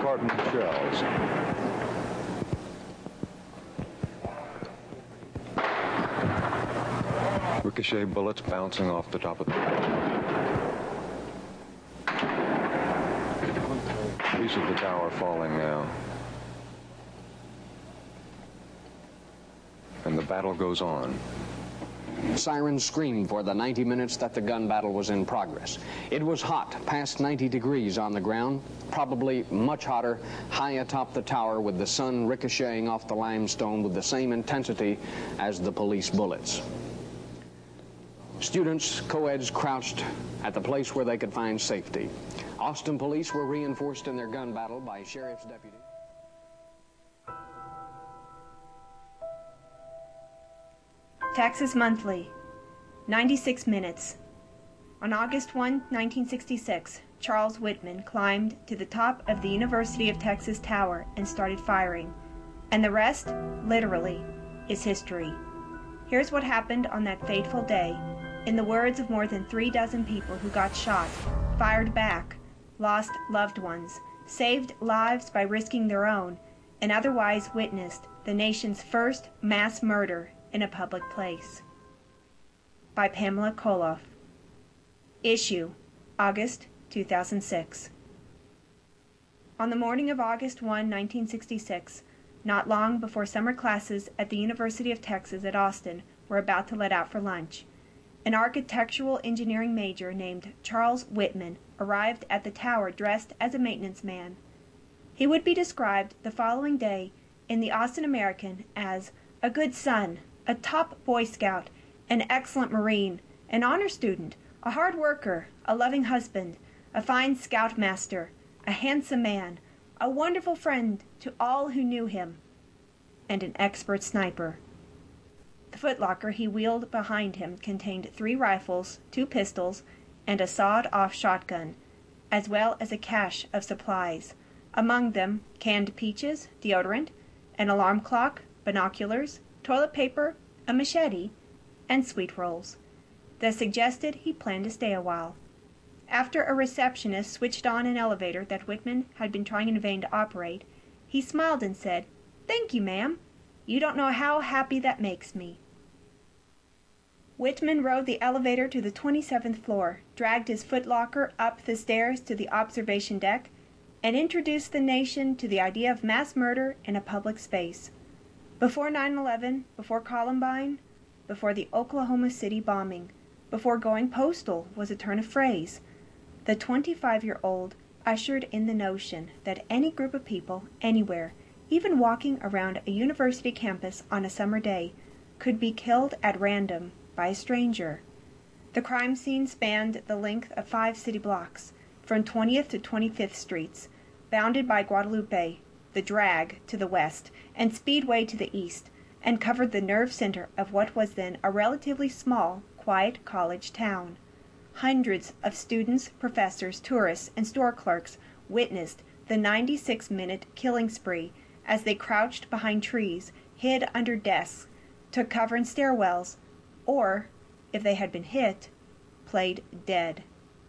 carton of shells. Ricochet bullets bouncing off the top of the piece of the tower falling now. And the battle goes on. Sirens screamed for the 90 minutes that the gun battle was in progress. It was hot, past 90 degrees on the ground, probably much hotter, high atop the tower with the sun ricocheting off the limestone with the same intensity as the police bullets. Students, co-eds, crouched at the place where they could find safety. Austin police were reinforced in their gun battle by sheriff's deputies. Texas Monthly, 96 minutes. On August 1, 1966, Charles Whitman climbed to the top of the University of Texas Tower and started firing. And the rest, literally, is history. Here's what happened on that fateful day, in the words of more than 36 people who got shot, fired back, lost loved ones, saved lives by risking their own, and otherwise witnessed the nation's first mass murder in a public place. By Pamela Koloff. Issue, August 2006. On the morning of August 1, 1966, not long before summer classes at the University of Texas at Austin were about to let out for lunch, an architectural engineering major named Charles Whitman arrived at the tower dressed as a maintenance man. He would be described the following day in the Austin American as a good son, a top Boy Scout, an excellent Marine, an honor student, a hard worker, a loving husband, a fine scoutmaster, a handsome man, a wonderful friend to all who knew him, and an expert sniper. The footlocker he wheeled behind him contained 3 rifles, 2 pistols, and a sawed-off shotgun, as well as a cache of supplies, among them canned peaches, deodorant, an alarm clock, binoculars, toilet paper, a machete, and sweet rolls. That suggested he planned to stay a while. After a receptionist switched on an elevator that Whitman had been trying in vain to operate, he smiled and said, "Thank you, ma'am. You don't know how happy that makes me." Whitman rode the elevator to the 27th floor, dragged his footlocker up the stairs to the observation deck, and introduced the nation to the idea of mass murder in a public space. Before 9/11, before Columbine, before the Oklahoma City bombing, before going postal was a turn of phrase, the 25-year-old ushered in the notion that any group of people, anywhere, even walking around a university campus on a summer day, could be killed at random by a stranger. The crime scene spanned the length of 5 city blocks, from 20th to 25th Streets, bounded by Guadalupe, the Drag to the west, and Speedway to the east, and covered the nerve center of what was then a relatively small, quiet college town. Hundreds of students, professors, tourists, and store clerks witnessed the 96-minute killing spree as they crouched behind trees, hid under desks, took cover in stairwells, or, if they had been hit, played dead.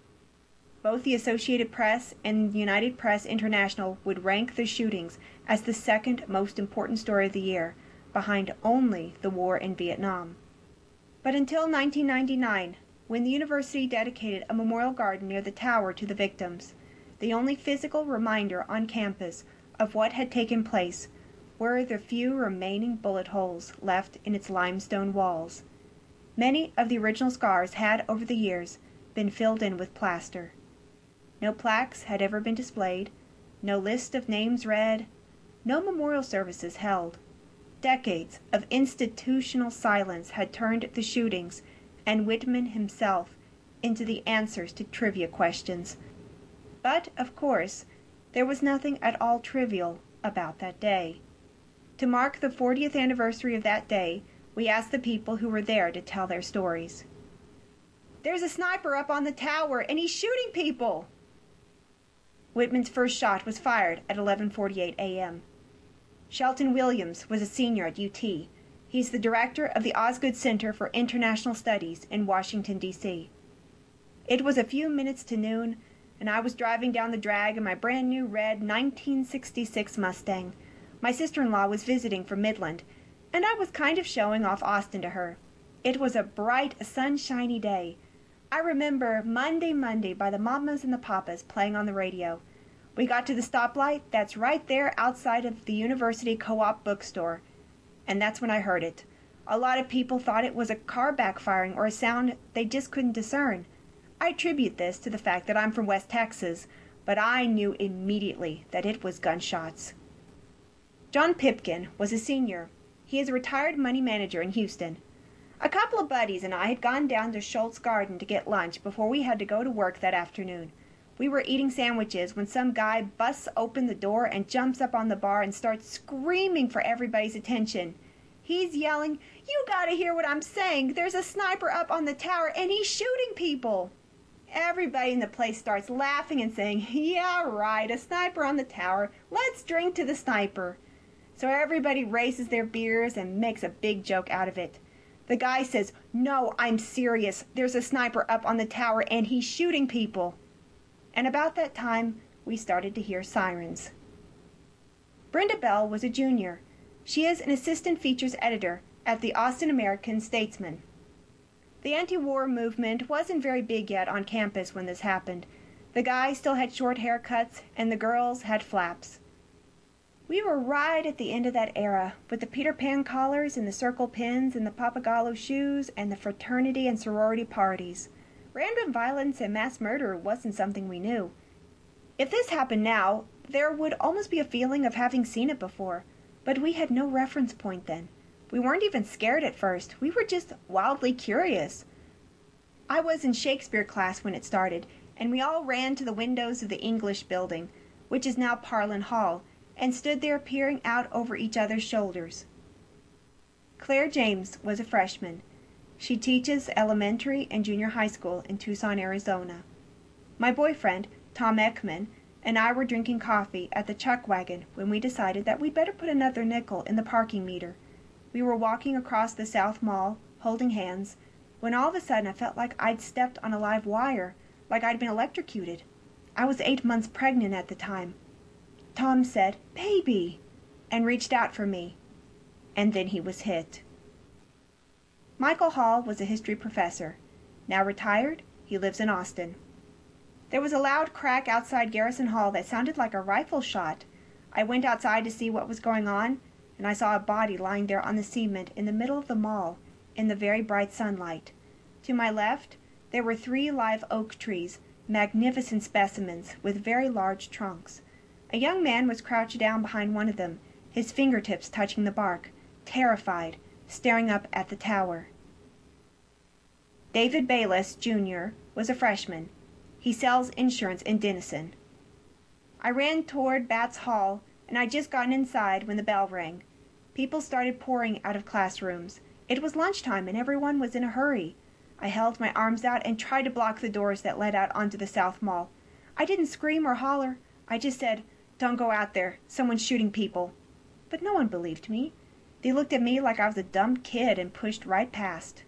Both the Associated Press and the United Press International would rank the shootings as the second most important story of the year, behind only the war in Vietnam. But until 1999, when the university dedicated a memorial garden near the tower to the victims, the only physical reminder on campus of what had taken place were the few remaining bullet holes left in its limestone walls. Many of the original scars had, over the years, been filled in with plaster. No plaques had ever been displayed, no list of names read, no memorial services held. Decades of institutional silence had turned the shootings and Whitman himself into the answers to trivia questions. But, of course, there was nothing at all trivial about that day. To mark the 40th anniversary of that day, we asked the people who were there to tell their stories. "There's a sniper up on the tower, and he's shooting people!" Whitman's first shot was fired at 11:48 a.m. Shelton Williams was a senior at UT. He's the director of the Osgood Center for International Studies in Washington, D.C. It was a few minutes to noon, and I was driving down the drag in my brand new red 1966 Mustang. My sister-in-law was visiting from Midland, and I was kind of showing off Austin to her. It was a bright, sunshiny day. I remember Monday by the Mamas and the Papas playing on the radio. We got to the stoplight that's right there outside of the University Co-op bookstore, and that's when I heard it. A lot of people thought it was a car backfiring or a sound they just couldn't discern. I attribute this to the fact that I'm from West Texas, but I knew immediately that it was gunshots. John Pipkin was a senior. He is a retired money manager in Houston. A couple of buddies and I had gone down to Schultz Garden to get lunch before we had to go to work that afternoon. We were eating sandwiches when some guy busts open the door and jumps up on the bar and starts screaming for everybody's attention. He's yelling, "You gotta hear what I'm saying. There's a sniper up on the tower and he's shooting people." Everybody in the place starts laughing and saying, "Yeah, right, a sniper on the tower. Let's drink to the sniper." So everybody raises their beers and makes a big joke out of it. The guy says, "No, I'm serious. There's a sniper up on the tower and he's shooting people." And about that time, we started to hear sirens. Brenda Bell was a junior. She is an assistant features editor at the Austin American-Statesman. The anti-war movement wasn't very big yet on campus when this happened. The guys still had short haircuts, and the girls had flaps. We were right at the end of that era, with the Peter Pan collars and the circle pins and the Pappagallo shoes and the fraternity and sorority parties. Random violence and mass murder wasn't something we knew. If this happened now, there would almost be a feeling of having seen it before, but we had no reference point then. We weren't even scared at first. We were just wildly curious. I was in Shakespeare class when it started, and we all ran to the windows of the English building, which is now Parlin Hall, and stood there peering out over each other's shoulders. Claire James was a freshman. She teaches elementary and junior high school in Tucson, Arizona. My boyfriend, Tom Ekman, and I were drinking coffee at the Chuck Wagon when we decided that we'd better put another nickel in the parking meter. We were walking across the South Mall, holding hands, when all of a sudden I felt like I'd stepped on a live wire, like I'd been electrocuted. I was 8 months pregnant at the time. Tom said, "Baby," and reached out for me. And then he was hit. Michael Hall was a history professor. Now retired, he lives in Austin. There was a loud crack outside Garrison Hall that sounded like a rifle shot. I went outside to see what was going on, and I saw a body lying there on the cement in the middle of the mall in the very bright sunlight. To my left, there were 3 live oak trees, magnificent specimens with very large trunks. A young man was crouched down behind one of them, his fingertips touching the bark, terrified, staring up at the tower. David Bayless, Jr., was a freshman. He sells insurance in Denison. I ran toward Batts Hall, and I'd just gotten inside when the bell rang. People started pouring out of classrooms. It was lunchtime, and everyone was in a hurry. I held my arms out and tried to block the doors that led out onto the South Mall. I didn't scream or holler. I just said, "Don't go out there. Someone's shooting people." But no one believed me. They looked at me like I was a dumb kid and pushed right past.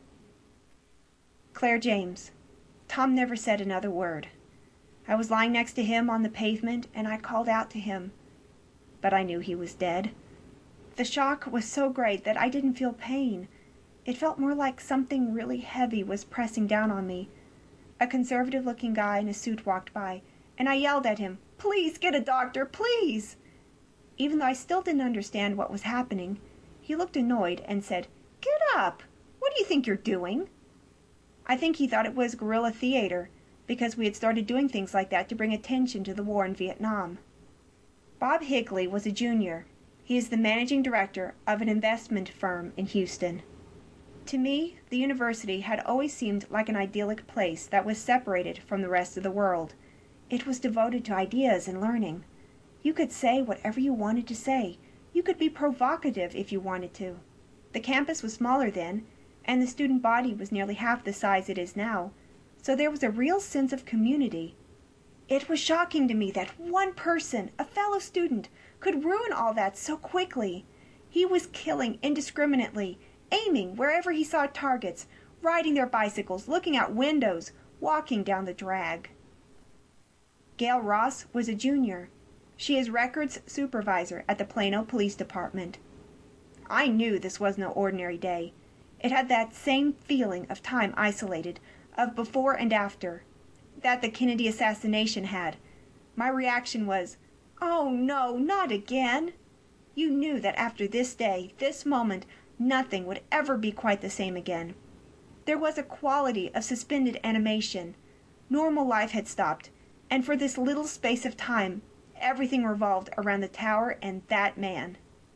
Claire James. Tom never said another word. I was lying next to him on the pavement, and I called out to him. But I knew he was dead. The shock was so great that I didn't feel pain. It felt more like something really heavy was pressing down on me. A conservative-looking guy in a suit walked by, and I yelled at him, "Please get a doctor, please!" Even though I still didn't understand what was happening, he looked annoyed and said, "Get up! What do you think you're doing?" I think he thought it was guerrilla theater, because we had started doing things like that to bring attention to the war in Vietnam. Bob Higley was a junior. He is the managing director of an investment firm in Houston. To me, the university had always seemed like an idyllic place that was separated from the rest of the world. It was devoted to ideas and learning. You could say whatever you wanted to say. You could be provocative if you wanted to. The campus was smaller then, and the student body was nearly half the size it is now, so there was a real sense of community. It was shocking to me that one person, a fellow student, could ruin all that so quickly. He was killing indiscriminately, aiming wherever he saw targets, riding their bicycles, looking out windows, walking down the drag. Gail Ross was a junior. She is records supervisor at the Plano Police Department. I knew this was no ordinary day. It had that same feeling of time isolated, of before and after, that the Kennedy assassination had. My reaction was, "Oh no, not again!" You knew that after this day, this moment, nothing would ever be quite the same again. There was a quality of suspended animation. Normal life had stopped, and for this little space of time, everything revolved around the tower and that man.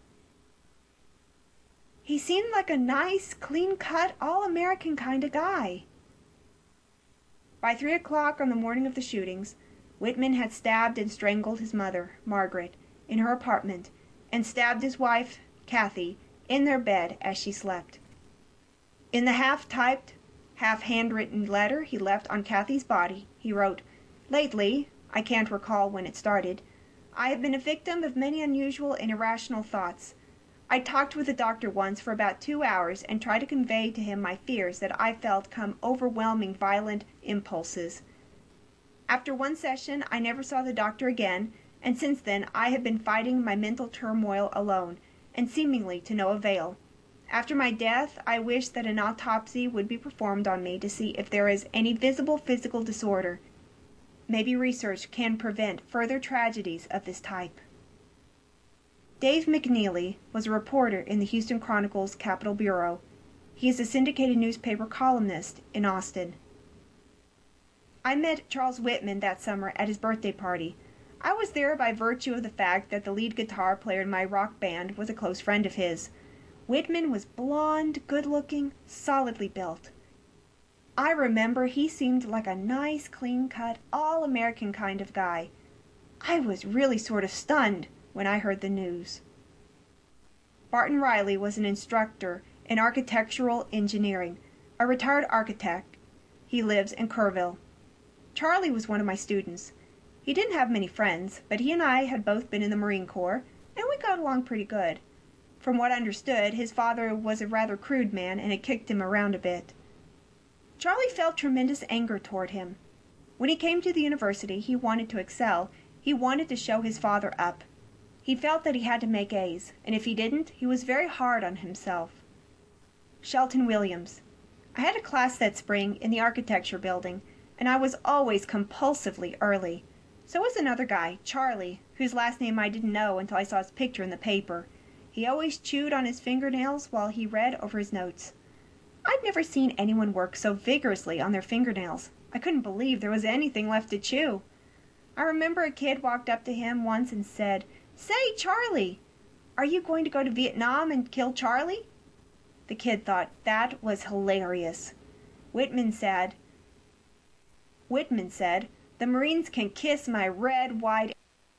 He seemed like a nice, clean-cut, all-American kind of guy. By 3 o'clock on the morning of the shootings, Whitman had stabbed and strangled his mother, Margaret, in her apartment, and stabbed his wife, Kathy, in their bed as she slept. In the half-typed, half-handwritten letter he left on Kathy's body, he wrote, "Lately, I can't recall when it started, I have been a victim of many unusual and irrational thoughts. I talked with the doctor once for about 2 hours and tried to convey to him my fears that I felt come overwhelming violent impulses. After one session, I never saw the doctor again, and since then I have been fighting my mental turmoil alone, and seemingly to no avail. After my death, I wish that an autopsy would be performed on me to see if there is any visible physical disorder. Maybe research can prevent further tragedies of this type." Dave McNeely was a reporter in the Houston Chronicle's Capitol Bureau. He is a syndicated newspaper columnist in Austin. I met Charles Whitman that summer at his birthday party. I was there by virtue of the fact that the lead guitar player in my rock band was a close friend of his. Whitman was blond, good-looking, solidly built. I remember he seemed like a nice, clean-cut, all-American kind of guy. I was really sort of stunned when I heard the news. Barton Riley was an instructor in architectural engineering, a retired architect. He lives in Kerrville. Charlie was one of my students. He didn't have many friends, but he and I had both been in the Marine Corps, and we got along pretty good. From what I understood, his father was a rather crude man and had kicked him around a bit. Charlie felt tremendous anger toward him. When he came to the university, he wanted to excel. He wanted to show his father up. He felt that he had to make A's, and if he didn't, he was very hard on himself. Shelton Williams. I had a class that spring in the architecture building, and I was always compulsively early. So was another guy, Charlie, whose last name I didn't know until I saw his picture in the paper. He always chewed on his fingernails while he read over his notes. I'd never seen anyone work so vigorously on their fingernails. I couldn't believe there was anything left to chew. I remember a kid walked up to him once and said, "Say, Charlie, are you going to go to Vietnam and kill Charlie?" The kid thought that was hilarious. Whitman said, "The Marines can kiss my red, white,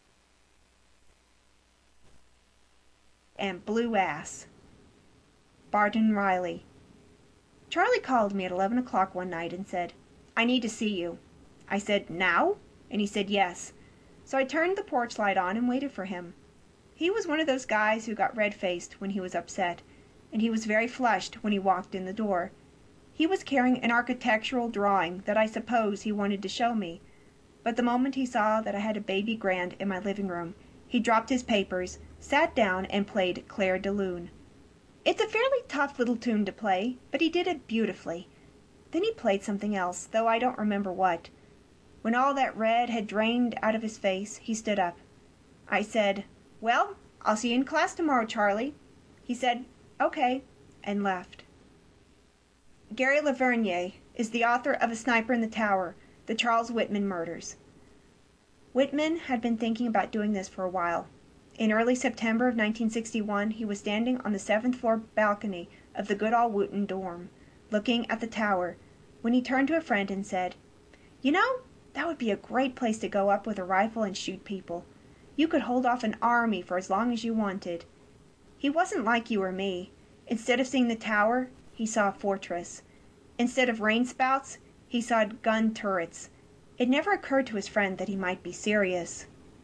and blue ass." Barton Riley. Charlie called me at 11 o'clock one night and said, "I need to see you." I said, "Now?" And he said, "Yes." So I turned the porch light on and waited for him. He was one of those guys who got red-faced when he was upset, and he was very flushed when he walked in the door. He was carrying an architectural drawing that I suppose he wanted to show me, but the moment he saw that I had a baby grand in my living room, he dropped his papers, sat down, and played Claire de Lune. It's a fairly tough little tune to play, but he did it beautifully. Then he played something else, though I don't remember what. When all that red had drained out of his face, he stood up. I said, "Well, I'll see you in class tomorrow, Charlie." He said, "Okay," and left. Gary Lavergne is the author of A Sniper in the Tower, The Charles Whitman Murders. Whitman had been thinking about doing this for a while. In early September of 1961, he was standing on the 7th floor balcony of the Goodall Wooten dorm, looking at the tower, when he turned to a friend and said, "You know, that would be a great place to go up with a rifle and shoot people. You could hold off an army for as long as you wanted." He wasn't like you or me. Instead of seeing the tower, he saw a fortress. Instead of rain spouts, he saw gun turrets. It never occurred to his friend that he might be serious.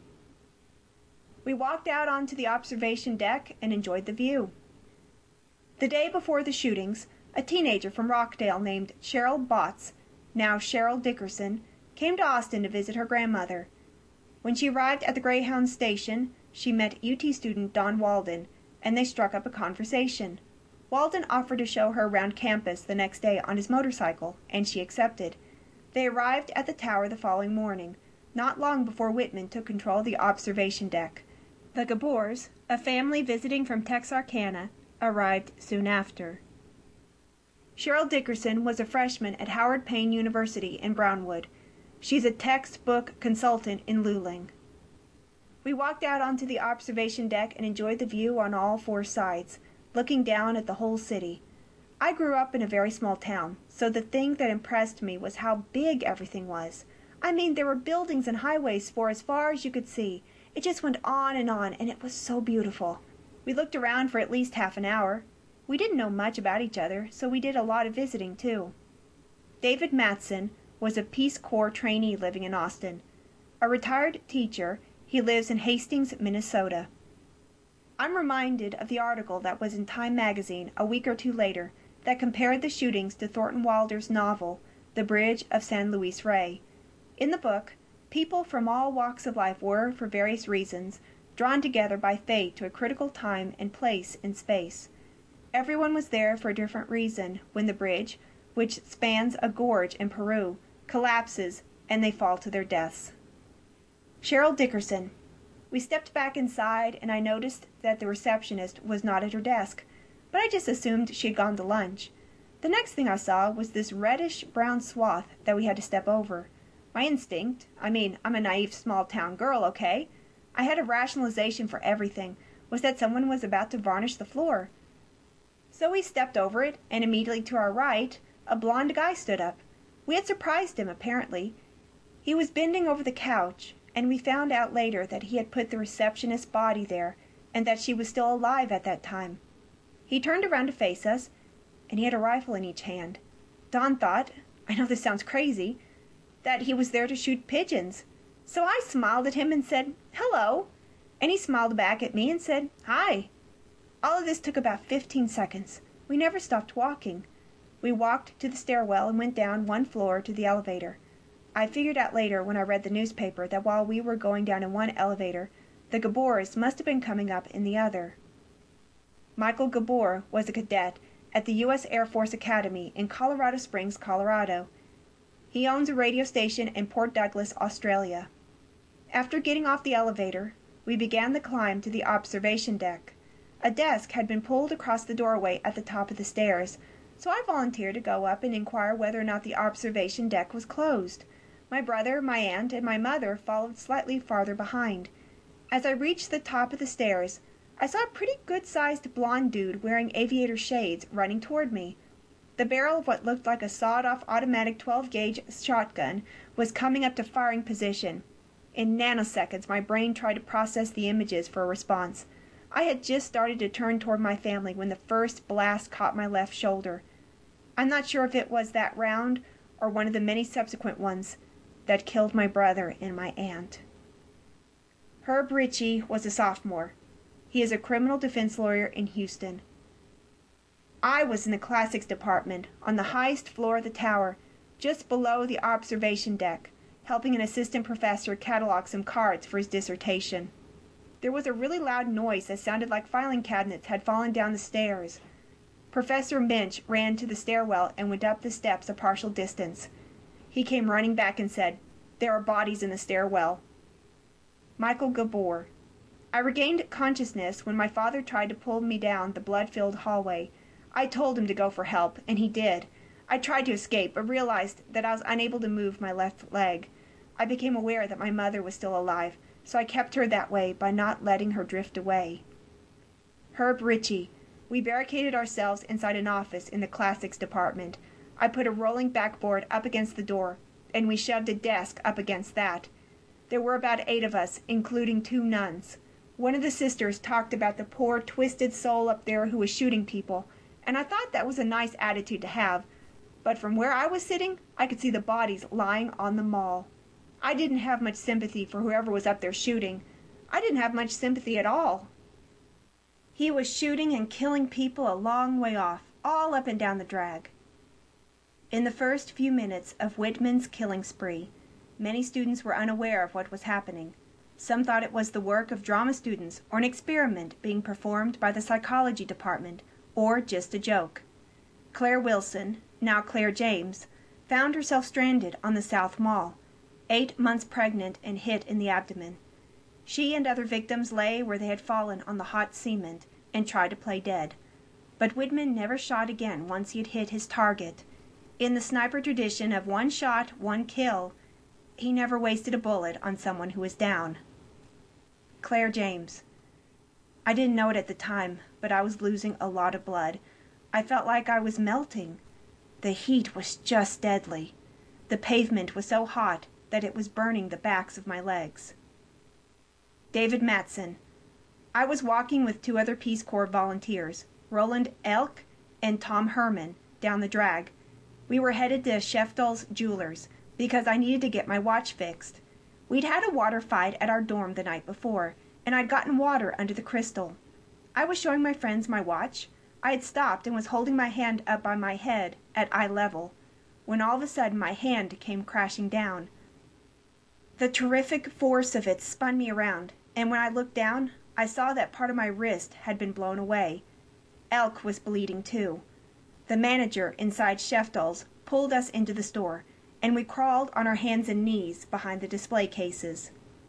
We walked out onto the observation deck and enjoyed the view. The day before the shootings, a teenager from Rockdale named Cheryl Botts, now Cheryl Dickerson, came to Austin to visit her grandmother. When she arrived at the Greyhound station, she met UT student Don Walden, and they struck up a conversation. Walden offered to show her around campus the next day on his motorcycle, and she accepted. They arrived at the tower the following morning, not long before Whitman took control of the observation deck. The Gabors, a family visiting from Texarkana, arrived soon after. Cheryl Dickerson was a freshman at Howard Payne University in Brownwood. She's a textbook consultant in Luling. We walked out onto the observation deck and enjoyed the view on all four sides, looking down at the whole city. I grew up in a very small town, so the thing that impressed me was how big everything was. I mean, there were buildings and highways for as far as you could see. It just went on, and it was so beautiful. We looked around for at least half an hour. We didn't know much about each other, so we did a lot of visiting, too. David Matson was a Peace Corps trainee living in Austin. A retired teacher, he lives in Hastings, Minnesota. I'm reminded of the article that was in Time magazine a week or two later that compared the shootings to Thornton Wilder's novel, The Bridge of San Luis Rey. In the book, people from all walks of life were, for various reasons, drawn together by fate to a critical time and place in space. Everyone was there for a different reason when the bridge, which spans a gorge in Peru, collapses and they fall to their deaths. Cheryl Dickerson. We stepped back inside and I noticed that the receptionist was not at her desk, but I just assumed she had gone to lunch. The next thing I saw was this reddish-brown swath that we had to step over. My instinct, I'm a naive small-town girl, okay? I had a rationalization for everything, was that someone was about to varnish the floor. So we stepped over it, and immediately to our right, a blond guy stood up. We had surprised him, apparently. He was bending over the couch, and we found out later that he had put the receptionist's body there, and that she was still alive at that time. He turned around to face us, and he had a rifle in each hand. Don thought, I know this sounds crazy, that he was there to shoot pigeons. So I smiled at him and said, hello, and he smiled back at me and said, hi. All of this took about 15 seconds. We never stopped walking. We walked to the stairwell and went down one floor to the elevator. I figured out later when I read the newspaper that while we were going down in one elevator, the Gabors must have been coming up in the other. Michael Gabor was a cadet at the U.S. Air Force Academy in Colorado Springs, Colorado. He owns a radio station in Port Douglas, Australia. After getting off the elevator, we began the climb to the observation deck. A desk had been pulled across the doorway at the top of the stairs, so I volunteered to go up and inquire whether or not the observation deck was closed. My brother, my aunt, and my mother followed slightly farther behind. As I reached the top of the stairs, I saw a pretty good-sized blond dude wearing aviator shades running toward me. The barrel of what looked like a sawed-off automatic 12-gauge shotgun was coming up to firing position. In nanoseconds, my brain tried to process the images for a response. I had just started to turn toward my family when the first blast caught my left shoulder. I'm not sure if it was that round or one of the many subsequent ones that killed my brother and my aunt. Herb Ritchie was a sophomore. He is a criminal defense lawyer in Houston. I was in the classics department on the highest floor of the tower, just below the observation deck, helping an assistant professor catalog some cards for his dissertation. There was a really loud noise that sounded like filing cabinets had fallen down the stairs. Professor Minch ran to the stairwell and went up the steps a partial distance. He came running back and said, "There are bodies in the stairwell." Michael Gabor. I regained consciousness when my father tried to pull me down the blood-filled hallway. I told him to go for help, and he did. I tried to escape, but realized that I was unable to move my left leg. I became aware that my mother was still alive, so I kept her that way by not letting her drift away. Herb Ritchie. We barricaded ourselves inside an office in the classics department. I put a rolling backboard up against the door, and we shoved a desk up against that. There were about 8 of us, including 2 nuns. One of the sisters talked about the poor, twisted soul up there who was shooting people, and I thought that was a nice attitude to have, but from where I was sitting, I could see the bodies lying on the mall. I didn't have much sympathy for whoever was up there shooting. I didn't have much sympathy at all. He was shooting and killing people a long way off, all up and down the drag. In the first few minutes of Whitman's killing spree, many students were unaware of what was happening. Some thought it was the work of drama students or an experiment being performed by the psychology department, or just a joke. Claire Wilson, now Claire James, found herself stranded on the South Mall, 8 months pregnant and hit in the abdomen. She and other victims lay where they had fallen on the hot cement and tried to play dead. But Whitman never shot again once he had hit his target. In the sniper tradition of one shot, one kill, he never wasted a bullet on someone who was down. Claire James. I didn't know it at the time, but I was losing a lot of blood. I felt like I was melting. The heat was just deadly. The pavement was so hot that it was burning the backs of my legs. David Matson. I was walking with 2 other Peace Corps volunteers, Roland Elk and Tom Herman, down the drag. We were headed to Sheftel's Jewelers because I needed to get my watch fixed. We'd had a water fight at our dorm the night before, and I'd gotten water under the crystal. I was showing my friends my watch. I had stopped and was holding my hand up by my head at eye level, when all of a sudden my hand came crashing down. The terrific force of it spun me around, and when I looked down, I saw that part of my wrist had been blown away. Elk was bleeding too. The manager inside Sheftel's pulled us into the store, and we crawled on our hands and knees behind the display cases.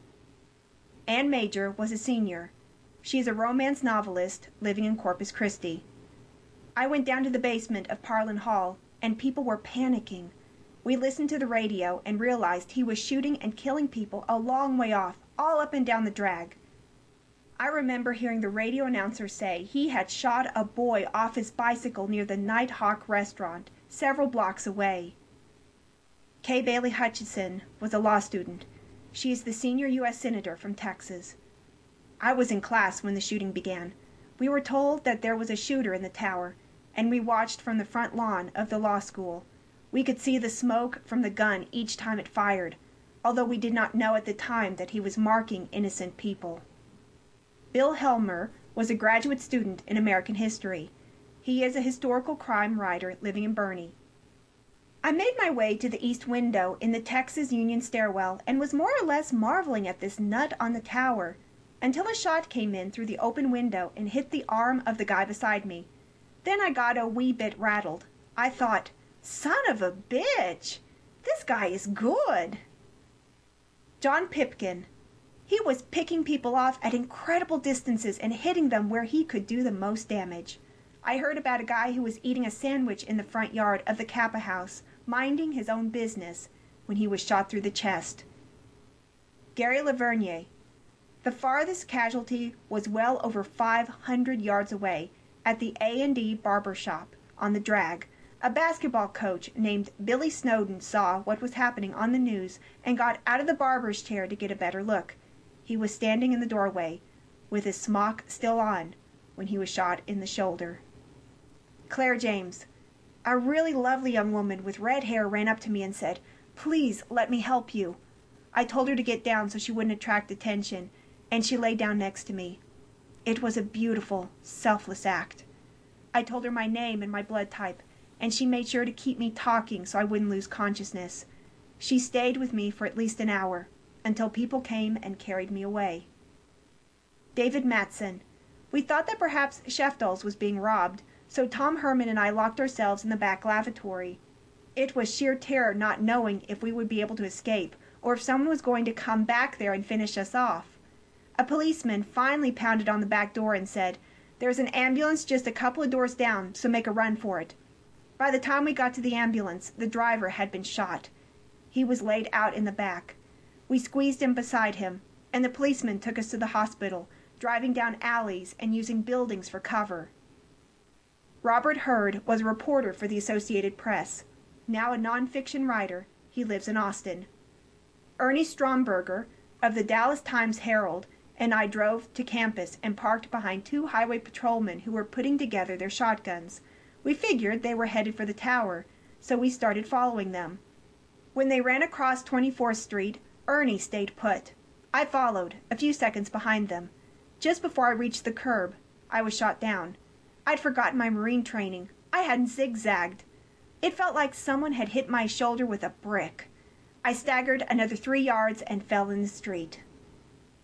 Anne Major was a senior. She is a romance novelist living in Corpus Christi. I went down to the basement of Parlin Hall, and people were panicking. We listened to the radio and realized he was shooting and killing people a long way off, all up and down the drag. I remember hearing the radio announcer say he had shot a boy off his bicycle near the Nighthawk restaurant, several blocks away. Kay Bailey Hutchison was a law student. She is the senior U.S. Senator from Texas. I was in class when the shooting began. We were told that there was a shooter in the tower, and we watched from the front lawn of the law school. We could see the smoke from the gun each time it fired, although we did not know at the time that he was marking innocent people. Bill Helmer was a graduate student in American history. He is a historical crime writer living in Boerne. I made my way to the east window in the Texas Union stairwell and was more or less marveling at this nut on the tower until a shot came in through the open window and hit the arm of the guy beside me. Then I got a wee bit rattled. I thought, son of a bitch, this guy is good. John Pipkin. He was picking people off at incredible distances and hitting them where he could do the most damage. I heard about a guy who was eating a sandwich in the front yard of the Kappa House, minding his own business, when he was shot through the chest. Gary Lavernier. The farthest casualty was well over 500 yards away at the A&D Barber Shop on the drag. A basketball coach named Billy Snowden saw what was happening on the news and got out of the barber's chair to get a better look. He was standing in the doorway, with his smock still on, when he was shot in the shoulder. Claire James. A really lovely young woman with red hair ran up to me and said, "Please let me help you." I told her to get down so she wouldn't attract attention, and she lay down next to me. It was a beautiful, selfless act. I told her my name and my blood type, and she made sure to keep me talking so I wouldn't lose consciousness. She stayed with me for at least an hour, until people came and carried me away. David Matson. We thought that perhaps Sheftel's was being robbed, so Tom Herman and I locked ourselves in the back lavatory. It was sheer terror not knowing if we would be able to escape, or if someone was going to come back there and finish us off. A policeman finally pounded on the back door and said, "There's an ambulance just a couple of doors down, so make a run for it." By the time we got to the ambulance, the driver had been shot. He was laid out in the back. We squeezed him beside him, and the policeman took us to the hospital, driving down alleys and using buildings for cover. Robert Hurd was a reporter for the Associated Press. Now a nonfiction writer, he lives in Austin. Ernie Stromberger of the Dallas Times-Herald and I drove to campus and parked behind 2 highway patrolmen who were putting together their shotguns. We figured they were headed for the tower, so we started following them. When they ran across 24th Street, Ernie stayed put. I followed, a few seconds behind them. Just before I reached the curb, I was shot down. I'd forgotten my Marine training. I hadn't zigzagged. It felt like someone had hit my shoulder with a brick. I staggered another 3 yards and fell in the street.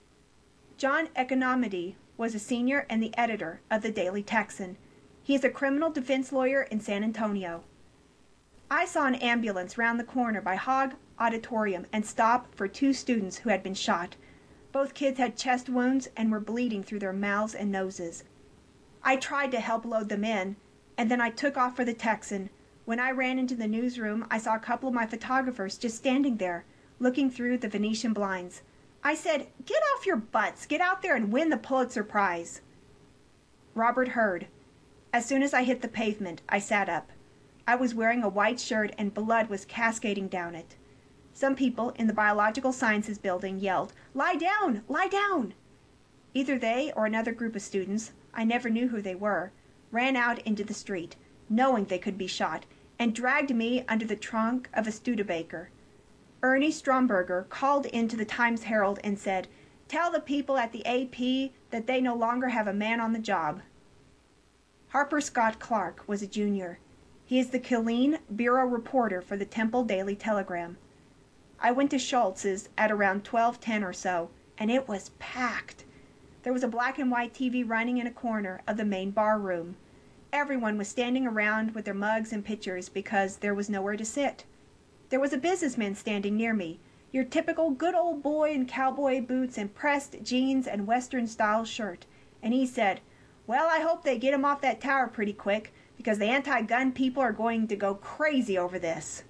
John Economidi was a senior and the editor of the Daily Texan. He is a criminal defense lawyer in San Antonio. I saw an ambulance round the corner by Hogg Auditorium and stop for 2 students who had been shot. Both kids had chest wounds and were bleeding through their mouths and noses. I tried to help load them in, and then I took off for the Texan. When I ran into the newsroom, I saw a couple of my photographers just standing there, looking through the Venetian blinds. I said, "Get off your butts, get out there and win the Pulitzer Prize." Robert Hurd. As soon as I hit the pavement, I sat up. I was wearing a white shirt and blood was cascading down it. Some people in the Biological Sciences building yelled, "Lie down! Lie down!" Either they or another group of students, I never knew who they were, ran out into the street, knowing they could be shot, and dragged me under the trunk of a Studebaker. Ernie Stromberger called into the Times-Herald and said, "Tell the people at the AP that they no longer have a man on the job." Harper Scott Clark was a junior. He is the Killeen bureau reporter for the Temple Daily Telegram. I went to Schultz's at around 12:10 or so, and it was packed. There was a black and white TV running in a corner of the main bar room. Everyone was standing around with their mugs and pitchers because there was nowhere to sit. There was a businessman standing near me, your typical good old boy in cowboy boots and pressed jeans and Western-style shirt, and he said, "Well, I hope they get him off that tower pretty quick, because the anti-gun people are going to go crazy over this."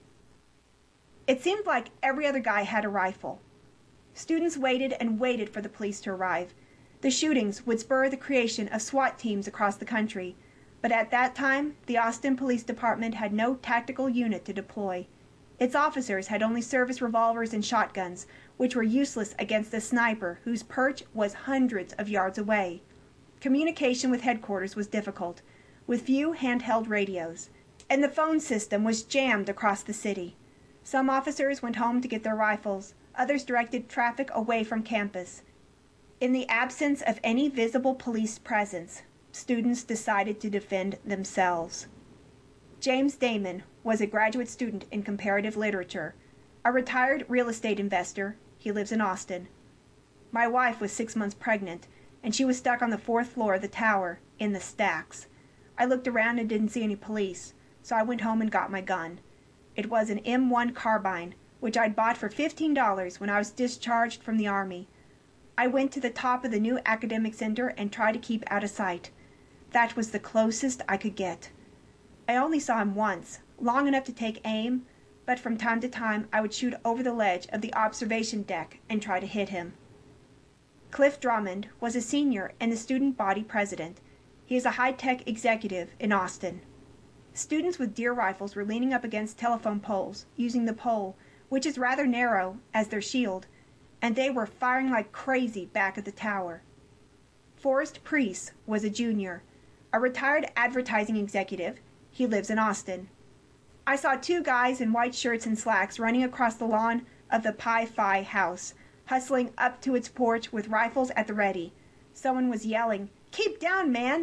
It seemed like every other guy had a rifle. Students waited and waited for the police to arrive. The shootings would spur the creation of SWAT teams across the country, but at that time, the Austin Police Department had no tactical unit to deploy. Its officers had only service revolvers and shotguns, which were useless against a sniper whose perch was hundreds of yards away. Communication with headquarters was difficult, with few handheld radios, and the phone system was jammed across the city. Some officers went home to get their rifles, others directed traffic away from campus. In the absence of any visible police presence, students decided to defend themselves. James Damon was a graduate student in comparative literature, a retired real estate investor. He lives in Austin. My wife was 6 months pregnant, and she was stuck on the 4th floor of the tower in the stacks. I looked around and didn't see any police, so I went home and got my gun. It was an M1 carbine, which I'd bought for $15 when I was discharged from the Army. I went to the top of the new academic center and tried to keep out of sight. That was the closest I could get. I only saw him once, long enough to take aim, but from time to time I would shoot over the ledge of the observation deck and try to hit him. Cliff Drummond was a senior and the student body president. He is a high-tech executive in Austin. Students with deer rifles were leaning up against telephone poles, using the pole, which is rather narrow, as their shield, and they were firing like crazy back at the tower. Forrest Preece was a junior, a retired advertising executive. He lives in Austin. I saw 2 guys in white shirts and slacks running across the lawn of the Pi Phi house, hustling up to its porch with rifles at the ready. Someone was yelling, "Keep down, man!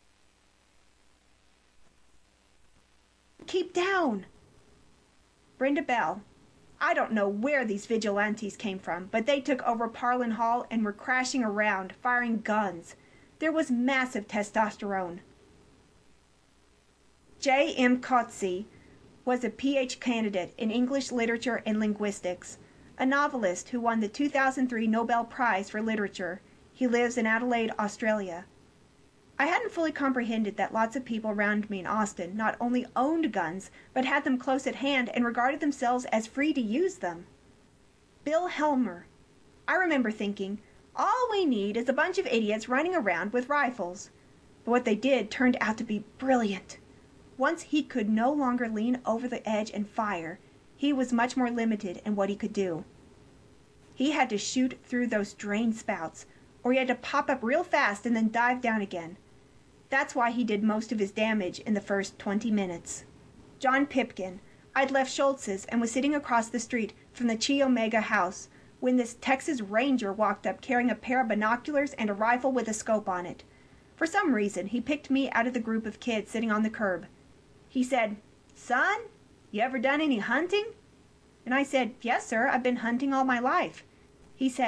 Keep down!" Brenda Bell. I don't know where these vigilantes came from, but they took over Parlin Hall and were crashing around, firing guns. There was massive testosterone. J. M. Coetzee was a Ph. candidate in English literature and linguistics, a novelist who won the 2003 Nobel Prize for Literature. He lives in Adelaide, Australia. I hadn't fully comprehended that lots of people around me in Austin not only owned guns, but had them close at hand and regarded themselves as free to use them. Bill Helmer. I remember thinking, all we need is a bunch of idiots running around with rifles. But what they did turned out to be brilliant. Once he could no longer lean over the edge and fire, he was much more limited in what he could do. He had to shoot through those drain spouts, or he had to pop up real fast and then dive down again. That's why he did most of his damage in the first 20 minutes. John Pipkin. I'd left Schultz's and was sitting across the street from the Chi Omega house when this Texas Ranger walked up carrying a pair of binoculars and a rifle with a scope on it. For some reason, he picked me out of the group of kids sitting on the curb. He said, "Son, you ever done any hunting?" And I said, "Yes, sir, I've been hunting all my life." He said,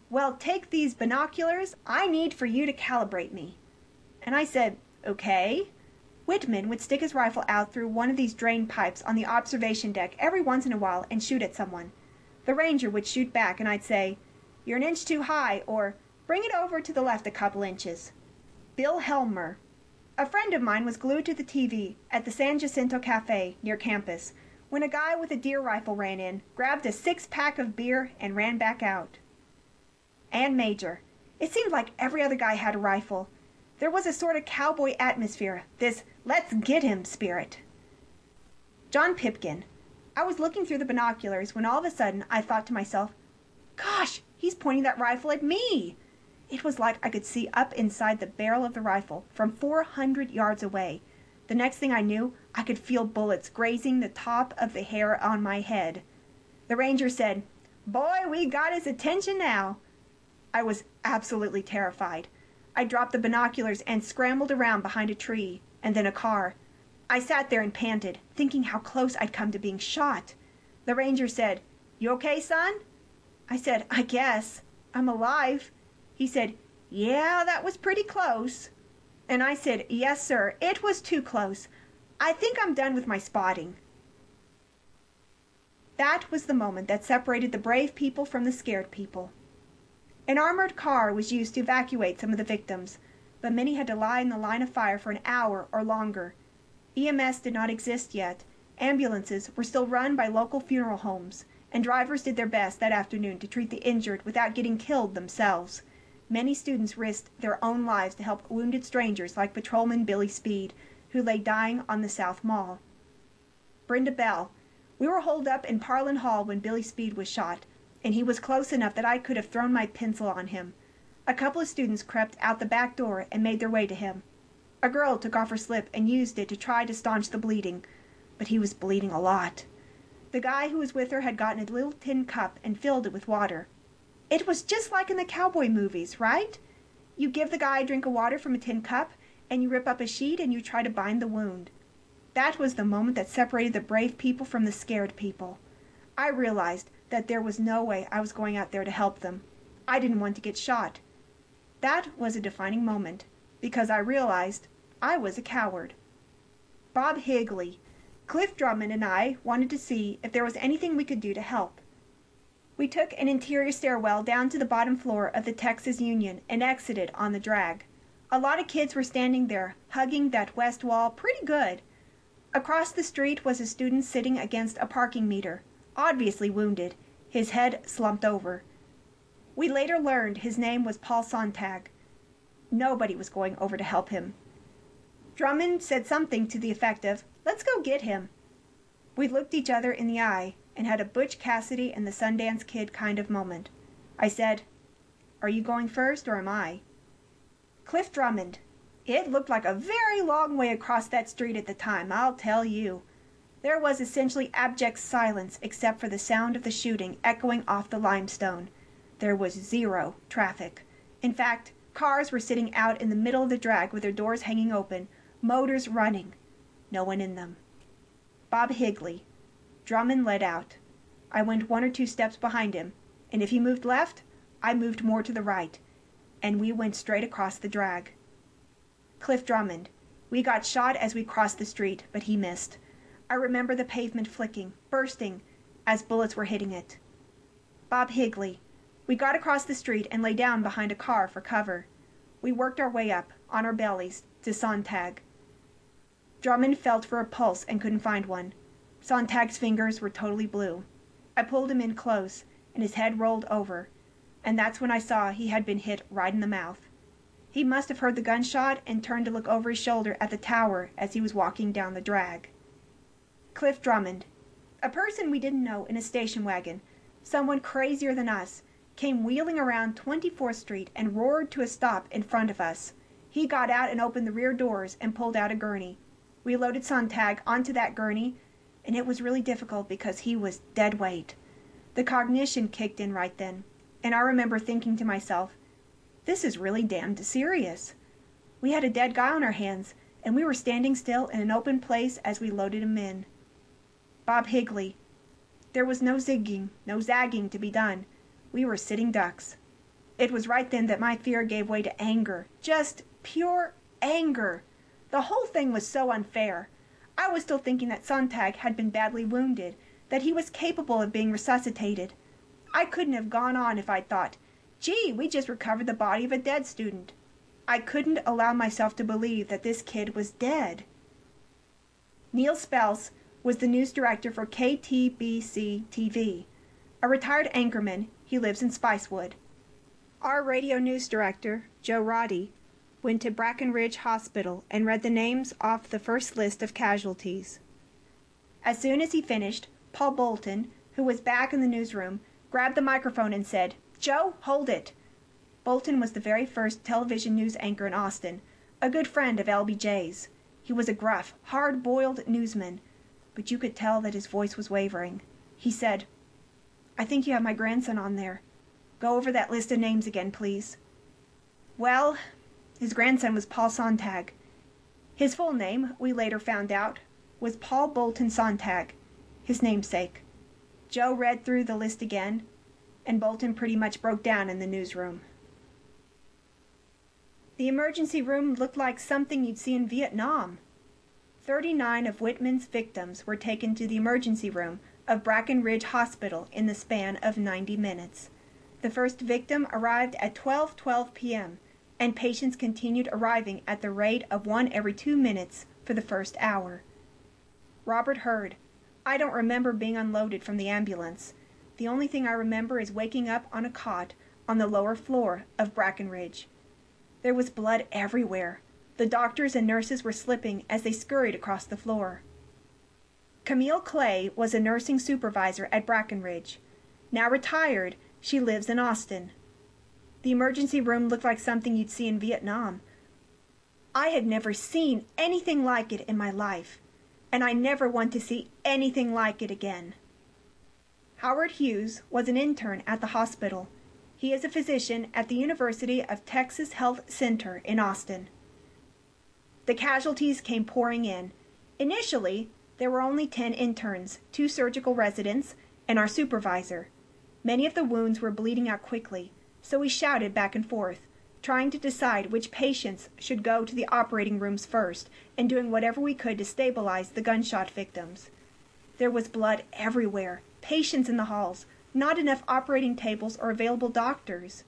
"Well, take these binoculars. I need for you to calibrate me." And I said, "Okay." Whitman would stick his rifle out through one of these drain pipes on the observation deck every once in a while and shoot at someone. The ranger would shoot back, and I'd say, "You're an inch too high," or "Bring it over to the left a couple inches." Bill Helmer. A friend of mine was glued to the TV at the San Jacinto Cafe near campus when a guy with a deer rifle ran in, grabbed a 6-pack of beer, and ran back out. Ann Major. It seemed like every other guy had a rifle. There was a sort of cowboy atmosphere, this "let's get him" spirit. John Pipkin. I was looking through the binoculars when all of a sudden I thought to myself, "Gosh, he's pointing that rifle at me." It was like I could see up inside the barrel of the rifle from 400 yards away. The next thing I knew, I could feel bullets grazing the top of the hair on my head. The ranger said, "Boy, we got his attention now." I was absolutely terrified. I dropped the binoculars and scrambled around behind a tree, and then a car. I sat there and panted, thinking how close I'd come to being shot. The ranger said, "You okay, son?" I said, "I guess. I'm alive." He said, "Yeah, that was pretty close." And I said, "Yes, sir, it was too close. I think I'm done with my spotting." That was the moment that separated the brave people from the scared people. An armored car was used to evacuate some of the victims, but many had to lie in the line of fire for an hour or longer. EMS did not exist yet. Ambulances were still run by local funeral homes, and drivers did their best that afternoon to treat the injured without getting killed themselves. Many students risked their own lives to help wounded strangers like Patrolman Billy Speed, who lay dying on the South Mall. Brenda Bell. We were holed up in Parlin Hall when Billy Speed was shot, and he was close enough that I could have thrown my pencil on him. A couple of students crept out the back door and made their way to him. A girl took off her slip and used it to try to staunch the bleeding, but he was bleeding a lot. The guy who was with her had gotten a little tin cup and filled it with water. It was just like in the cowboy movies, right? You give the guy a drink of water from a tin cup, and you rip up a sheet and you try to bind the wound. That was the moment that separated the brave people from the scared people. I realized that there was no way I was going out there to help them. I didn't want to get shot. That was a defining moment, because I realized I was a coward. Bob Higley. Cliff Drummond and I wanted to see if there was anything we could do to help. We took an interior stairwell down to the bottom floor of the Texas Union and exited on the drag. A lot of kids were standing there, hugging that west wall pretty good. Across the street was a student sitting against a parking meter, obviously wounded, his head slumped over. We later learned his name was Paul Sontag. Nobody was going over to help him. Drummond said something to the effect of, "Let's go get him." We looked each other in the eye and had a Butch Cassidy and the Sundance Kid kind of moment. I said, "Are you going first, or am I?" Cliff Drummond. It looked like a very long way across that street at the time, I'll tell you. There was essentially abject silence except for the sound of the shooting echoing off the limestone. There was zero traffic. In fact, cars were sitting out in the middle of the drag with their doors hanging open, motors running. No one in them. Bob Higley. Drummond led out. I went 1 or 2 steps behind him, and if he moved left, I moved more to the right, and we went straight across the drag. Cliff Drummond. We got shot as we crossed the street, but he missed. I remember the pavement flicking, bursting, as bullets were hitting it. Bob Higley. We got across the street and lay down behind a car for cover. We worked our way up, on our bellies, to Sontag. Drummond felt for a pulse and couldn't find one. Sontag's fingers were totally blue. I pulled him in close, and his head rolled over, and that's when I saw he had been hit right in the mouth. He must have heard the gunshot and turned to look over his shoulder at the tower as he was walking down the drag. Cliff Drummond. A person we didn't know in a station wagon, someone crazier than us, came wheeling around 24th Street and roared to a stop in front of us. He got out and opened the rear doors and pulled out a gurney. We loaded Sontag onto that gurney, and it was really difficult because he was dead weight. The cognition kicked in right then, and I remember thinking to myself, this is really damned serious. We had a dead guy on our hands, and we were standing still in an open place as we loaded him in. Bob Higley. There was no zigging, no zagging to be done. We were sitting ducks. It was right then that my fear gave way to anger. Just pure anger. The whole thing was so unfair. I was still thinking that Sontag had been badly wounded, that he was capable of being resuscitated. I couldn't have gone on if I'd thought, gee, we just recovered the body of a dead student. I couldn't allow myself to believe that this kid was dead. Neil Spells was the news director for KTBC-TV. A retired anchorman, he lives in Spicewood. Our radio news director, Joe Roddy, went to Brackenridge Hospital and read the names off the first list of casualties. As soon as he finished, Paul Bolton, who was back in the newsroom, grabbed the microphone and said, "Joe, hold it." Bolton was the very first television news anchor in Austin, a good friend of LBJ's. He was a gruff, hard-boiled newsman, but you could tell that his voice was wavering. He said, "I think you have my grandson on there. Go over that list of names again, please." Well, his grandson was Paul Sontag. His full name, we later found out, was Paul Bolton Sontag, his namesake. Joe read through the list again, and Bolton pretty much broke down in the newsroom. The emergency room looked like something you'd see in Vietnam. 39 of Whitman's victims were taken to the emergency room of Brackenridge Hospital in the span of 90 minutes. The first victim arrived at 12:12 p.m., and patients continued arriving at the rate of one every 2 minutes for the first hour. Robert Hurd. I don't remember being unloaded from the ambulance. The only thing I remember is waking up on a cot on the lower floor of Brackenridge. There was blood everywhere. The doctors and nurses were slipping as they scurried across the floor. Camille Clay was a nursing supervisor at Brackenridge. Now retired, she lives in Austin. The emergency room looked like something you'd see in Vietnam. I had never seen anything like it in my life, and I never want to see anything like it again. Howard Hughes was an intern at the hospital. He is a physician at the University of Texas Health Center in Austin. The casualties came pouring in. Initially, there were only 10 interns, 2 surgical residents, and our supervisor. Many of the wounds were bleeding out quickly, so we shouted back and forth, trying to decide which patients should go to the operating rooms first, and doing whatever we could to stabilize the gunshot victims. There was blood everywhere, patients in the halls, not enough operating tables or available doctors.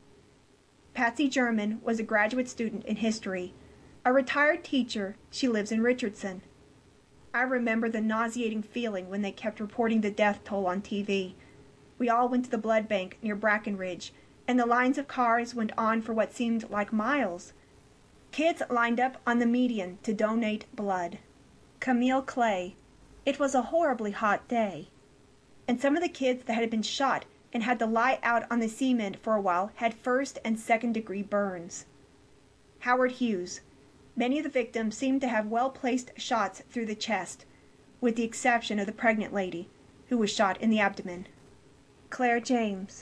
Patsy German was a graduate student in history. A retired teacher, she lives in Richardson. I remember the nauseating feeling when they kept reporting the death toll on TV. We all went to the blood bank near Brackenridge, and the lines of cars went on for what seemed like miles. Kids lined up on the median to donate blood. Camille Clay. It was a horribly hot day, and some of the kids that had been shot and had to lie out on the cement for a while had first and second-degree burns. Howard Hughes. Many of the victims seemed to have well-placed shots through the chest, with the exception of the pregnant lady, who was shot in the abdomen. Claire James.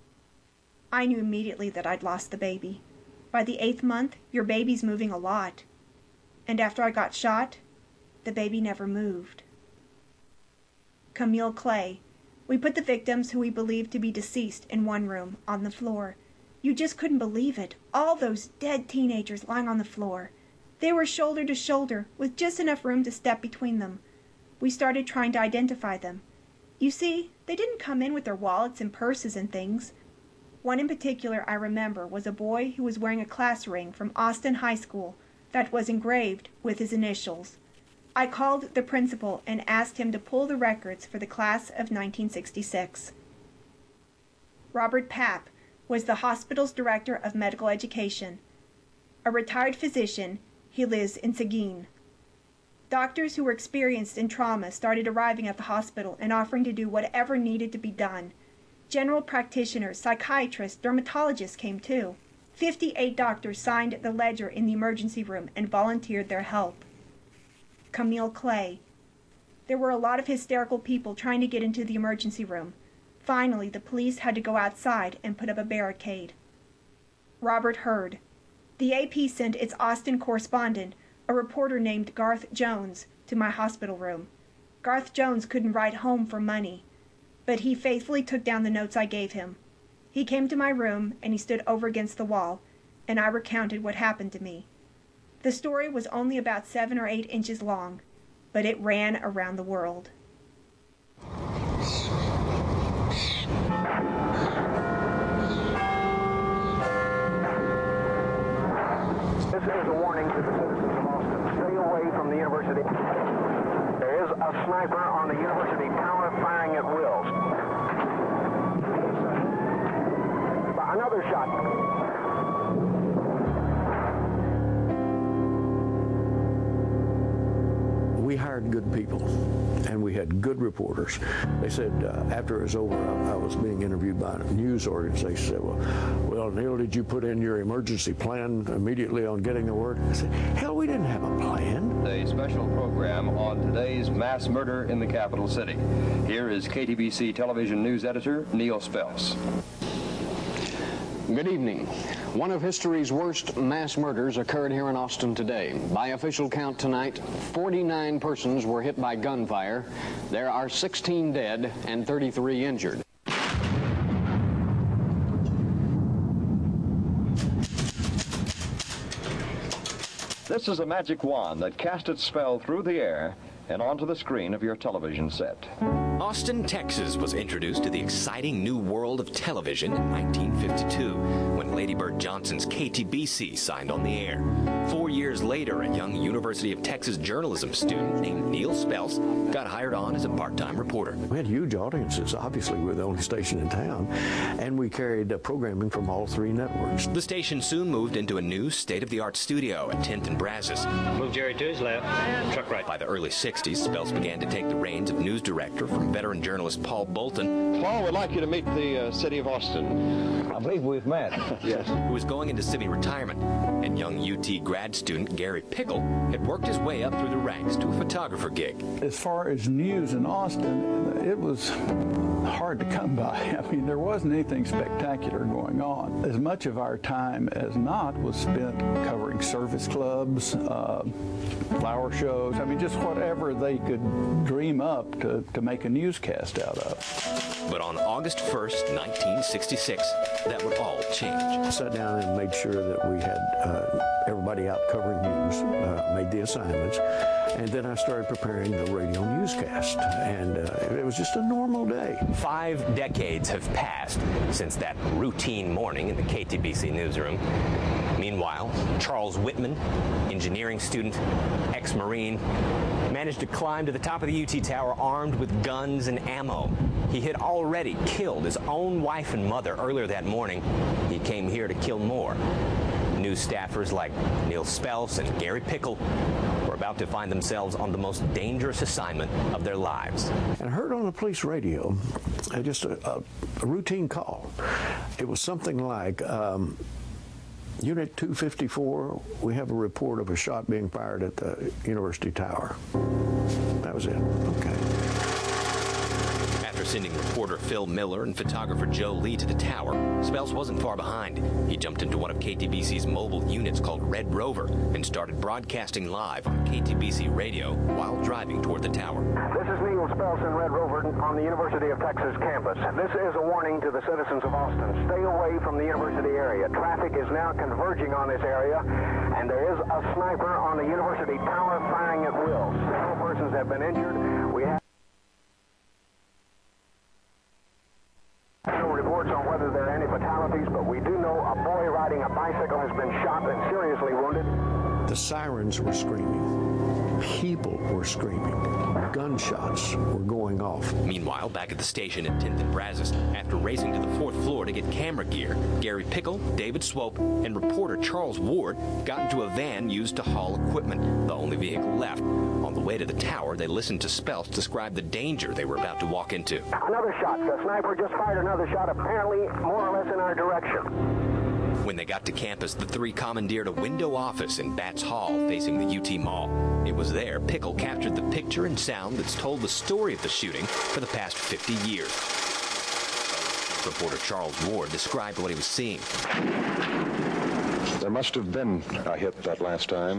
I knew immediately that I'd lost the baby. By the 8th month, your baby's moving a lot. And after I got shot, the baby never moved. Camille Clay. We put the victims who we believed to be deceased in one room, on the floor. You just couldn't believe it. All those dead teenagers lying on the floor. They were shoulder to shoulder, with just enough room to step between them. We started trying to identify them. You see, they didn't come in with their wallets and purses and things. One in particular I remember was a boy who was wearing a class ring from Austin High School that was engraved with his initials. I called the principal and asked him to pull the records for the class of 1966. Robert Papp was the hospital's director of medical education. A retired physician, he lives in Seguin. Doctors who were experienced in trauma started arriving at the hospital and offering to do whatever needed to be done. General practitioners, psychiatrists, dermatologists came too. 58 doctors signed the ledger in the emergency room and volunteered their help. Camille Clay. There were a lot of hysterical people trying to get into the emergency room. Finally, the police had to go outside and put up a barricade. Robert Hurd. The AP sent its Austin correspondent, a reporter named Garth Jones, to my hospital room. Garth Jones couldn't write home for money, but he faithfully took down the notes I gave him. He came to my room, and he stood over against the wall, and I recounted what happened to me. The story was only about 7 or 8 inches long, but it ran around the world. This is a warning to the citizens of Austin. Stay away from the university. There is a sniper on the university tower firing at will. Another shot. We hired good people, and we had good reporters. They said after it was over, I was being interviewed by a news organization. Said, well, Neil, did you put in your emergency plan immediately on getting the word? I said, hell, we didn't have a plan. A special program on today's mass murder in the capital city. Here is KTBC television news editor Neil Spells. Good evening. One of history's worst mass murders occurred here in Austin today. By official count tonight, 49 persons were hit by gunfire. There are 16 dead and 33 injured. This is a magic wand that casts its spell through the air and onto the screen of your television set. Austin, Texas was introduced to the exciting new world of television in 1952 when Lady Bird Johnson's KTBC signed on the air. 4 years later, a young University of Texas journalism student named Neil Spells got hired on as a part-time reporter. We had huge audiences. Obviously, we were the only station in town, and we carried programming from all 3 networks. The station soon moved into a new state-of-the-art studio at 10th and Brazos. Move Jerry to his left, truck right. By the early 60s, Spells began to take the reins of news director from veteran journalist Paul Bolton. Paul would like you to meet the city of Austin. I believe we've met. Yes. Who was going into semi-retirement, and young UT grad student Gary Pickle had worked his way up through the ranks to a photographer gig. As far as news in Austin, it was hard to come by. I mean, there wasn't anything spectacular going on. As much of our time as not was spent covering service clubs, flower shows, I mean, just whatever they could dream up to make a newscast out of. But on August 1st, 1966, that would all change. I sat down and made sure that we had everybody out covering news, made the assignments, and then I started preparing the radio newscast, and it was just a normal day. 5 decades have passed since that routine morning in the KTBC newsroom. Meanwhile, Charles Whitman, engineering student, ex-Marine, managed to climb to the top of the UT Tower armed with guns and ammo. He had already killed his own wife and mother earlier that morning. He came here to kill more. News staffers like Neil Spells and Gary Pickle were about to find themselves on the most dangerous assignment of their lives. And I heard on the police radio just a routine call. It was something like, Unit 254, we have a report of a shot being fired at the University Tower. That was it. Okay. After sending reporter Phil Miller and photographer Joe Lee to the tower, Spells wasn't far behind. He jumped into one of KTBC's mobile units called Red Rover and started broadcasting live on KTBC radio while driving toward the tower. This is Neil Spells in Red Rover on the University of Texas campus. This is a warning to the citizens of Austin. Stay away from the university area. Traffic is now converging on this area, and there is a sniper on the university tower firing at will. Several persons have been injured. We have no reports on whether there are any fatalities, but we do know a boy riding a bicycle has been shot and seriously wounded. The sirens were screaming. People were screaming. Gunshots were going off. Meanwhile, back at the station at 10th and Brazos, after racing to the 4th floor to get camera gear, Gary Pickle, David Swope, and reporter Charles Ward got into a van used to haul equipment, the only vehicle left. On the way to the tower, they listened to Spells describe the danger they were about to walk into. Another shot. The sniper just fired another shot, apparently more or less in our direction. When they got to campus, the 3 commandeered a window office in Batts Hall facing the UT Mall. It was there Pickle captured the picture and sound that's told the story of the shooting for the past 50 years. Reporter Charles Ward described what he was seeing. There must have been a hit that last time.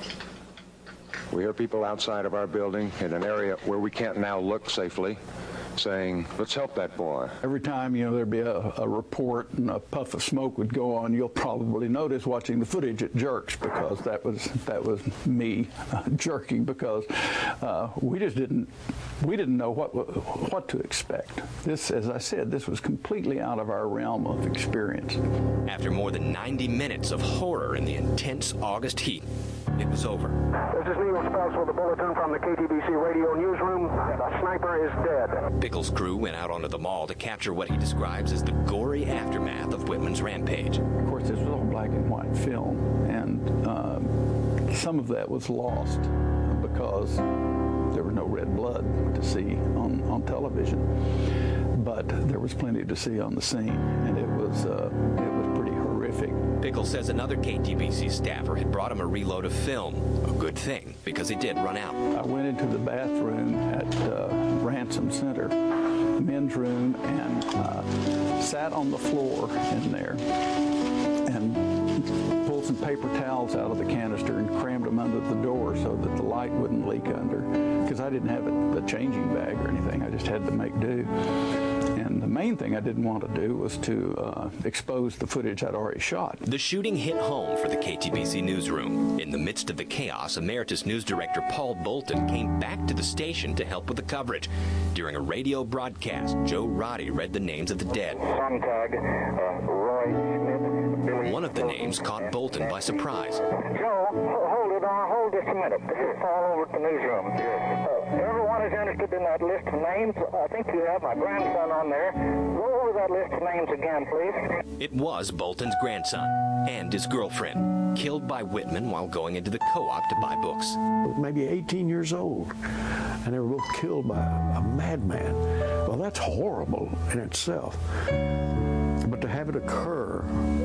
We hear people outside of our building in an area where we can't now look safely. saying, let's help that boy. Every time, there'd be a report and a puff of smoke would go on, you'll probably notice watching the footage, it jerks, because that was me jerking, because we didn't know what to expect. This, as I said, this was completely out of our realm of experience. After more than 90 minutes of horror in the intense August heat, it was over. This is Neil Spells with a bulletin from the KTBC radio newsroom. The sniper is dead. Pickles' crew went out onto the mall to capture what he describes as the gory aftermath of Whitman's rampage. Of course, this was all black and white film, and some of that was lost because there was no red blood to see on television. But there was plenty to see on the scene, and it was pretty horrific. Pickles says another KTBC staffer had brought him a reload of film. A good thing, because it did run out. I went into the bathroom at Ransom Center, men's room, and sat on the floor in there and pulled some paper towels out of the canister and crammed them under the door so that the light wouldn't leak under, because I didn't have the changing bag or anything. I just had to make do. And the main thing I didn't want to do was to expose the footage I'd already shot. The shooting hit home for the KTBC newsroom. In the midst of the chaos, Emeritus News Director Paul Bolton came back to the station to help with the coverage. During a radio broadcast, Joe Roddy read the names of the dead. Sontag, Roy Smith, Billy. One of the names caught Bolton by surprise. Joe, hold just a minute. This is all over at the newsroom. Everyone is interested in that list of names. I think you have my grandson on there. Go over that list of names again, please. It was Bolton's grandson and his girlfriend, killed by Whitman while going into the co-op to buy books. Maybe 18 years old, and they were both killed by a madman. Well, that's horrible in itself. But to have it occur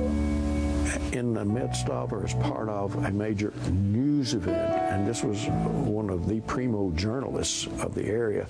in the midst of or as part of a major news event, and this was one of the primo journalists of the area,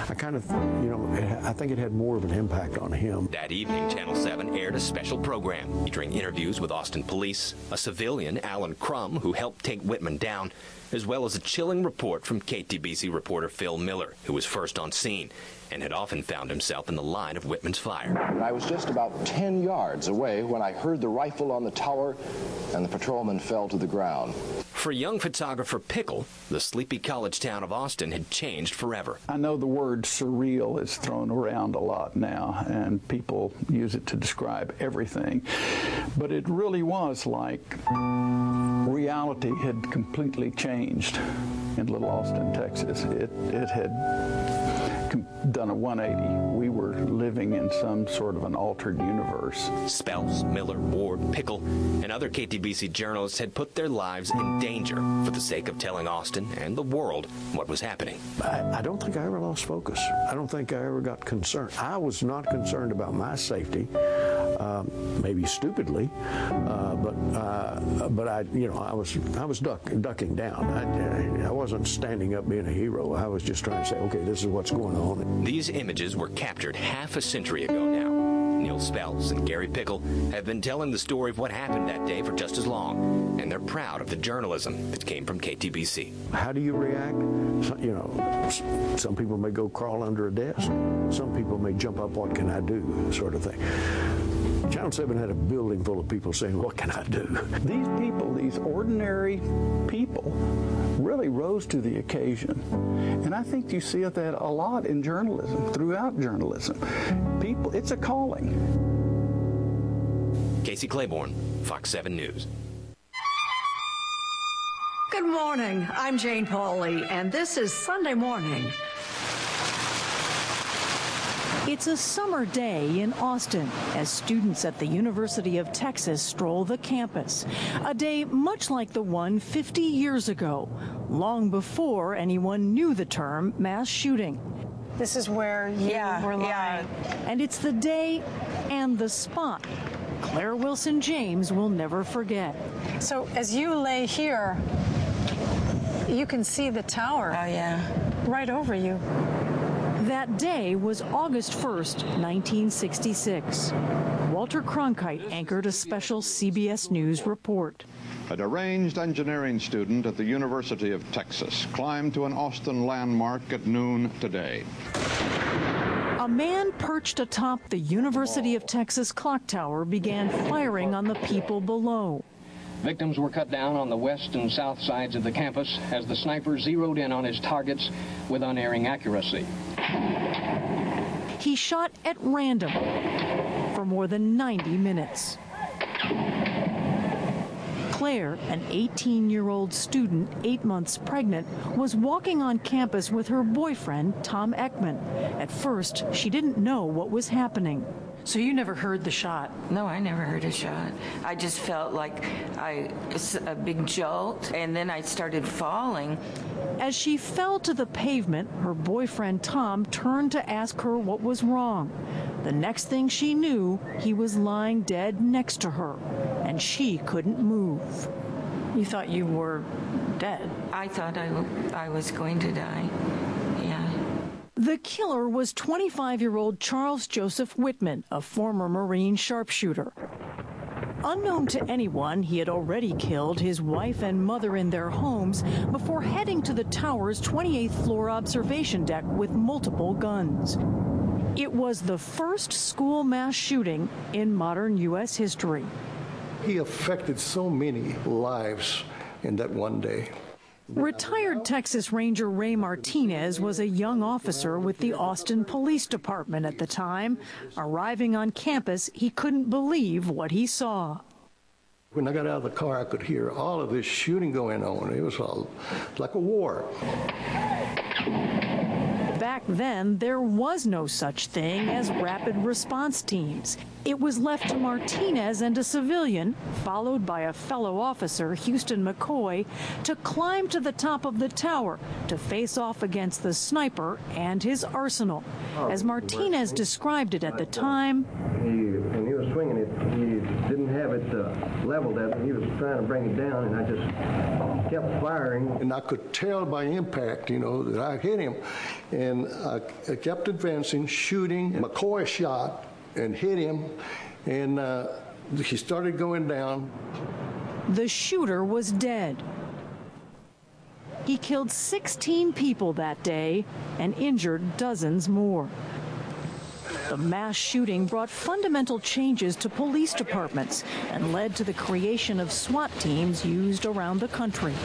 I think it had more of an impact on him. That evening, Channel 7 aired a special program featuring interviews with Austin police, a civilian, Alan Crum, who helped take Whitman down, as well as a chilling report from KTBC reporter Phil Miller, who was first on scene and had often found himself in the line of Whitman's fire. I was just about 10 yards away when I heard the rifle on the tower and the patrolman fell to the ground. For young photographer Pickle, the sleepy college town of Austin had changed forever. I know the word surreal is thrown around a lot now, and people use it to describe everything. But it really was like reality had completely changed in Little Austin, Texas. It had done a 180. We were living in some sort of an altered universe. Spells, Miller, Ward, Pickle, and other KTBC journalists had put their lives in danger for the sake of telling Austin and the world what was happening. I don't think I ever lost focus. I don't think I ever got concerned. I was not concerned about my safety, maybe stupidly, but I was ducking down. I wasn't standing up being a hero. I was just trying to say, okay, this is what's going on. These images were captured half a century ago now. Neil Spells and Gary Pickle have been telling the story of what happened that day for just as long, and they're proud of the journalism that came from KTBC. How do you react? Some people may go crawl under a desk. Some people may jump up, what can I do, sort of thing. Channel 7 had a building full of people saying, what can I do? These people, these ordinary people, really rose to the occasion. And I think you see that a lot in journalism, throughout journalism. People, it's a calling. Casey Claiborne, Fox 7 News. Good morning. I'm Jane Pauley, and this is Sunday Morning. It's a summer day in Austin as students at the University of Texas stroll the campus. A day much like the one 50 years ago, long before anyone knew the term mass shooting. This is where you were lying. And it's the day and the spot Claire Wilson James will never forget. So as you lay here, you can see the tower. Oh, yeah. Right over you. That day was August 1st, 1966. Walter Cronkite anchored a special CBS News report. A deranged engineering student at the University of Texas climbed to an Austin landmark at noon today. A man perched atop the University of Texas clock tower began firing on the people below. Victims were cut down on the west and south sides of the campus as the sniper zeroed in on his targets with unerring accuracy. He shot at random for more than 90 minutes. Claire, an 18-year-old student, 8 months pregnant, was walking on campus with her boyfriend, Tom Ekman. At first, she didn't know what was happening. So you never heard the shot? No, I never heard a shot. I just felt like a big jolt, and then I started falling. As she fell to the pavement, her boyfriend Tom turned to ask her what was wrong. The next thing she knew, he was lying dead next to her, and she couldn't move. You thought you were dead? I thought I was going to die. Yeah. The killer was 25-year-old Charles Joseph Whitman, a former Marine sharpshooter. Unknown to anyone, he had already killed his wife and mother in their homes before heading to the tower's 28th floor observation deck with multiple guns. It was the first school mass shooting in modern U.S. history. He affected so many lives in that one day. Retired Texas Ranger Ray Martinez was a young officer with the Austin Police Department at the time. Arriving on campus, he couldn't believe what he saw. When I got out of the car, I could hear all of this shooting going on. It was like a war. Back then, there was no such thing as rapid response teams. It was left to Martinez and a civilian, followed by a fellow officer, Houston McCoy, to climb to the top of the tower to face off against the sniper and his arsenal. As Martinez described it at the time, when he was swinging it, he didn't have it leveled at it. He was trying to bring it down, and I just kept firing. And I could tell by impact, that I hit him. And I kept advancing, shooting. McCoy shot and hit him, and he started going down. The shooter was dead. He killed 16 people that day and injured dozens more. The mass shooting brought fundamental changes to police departments and led to the creation of SWAT teams used around the country.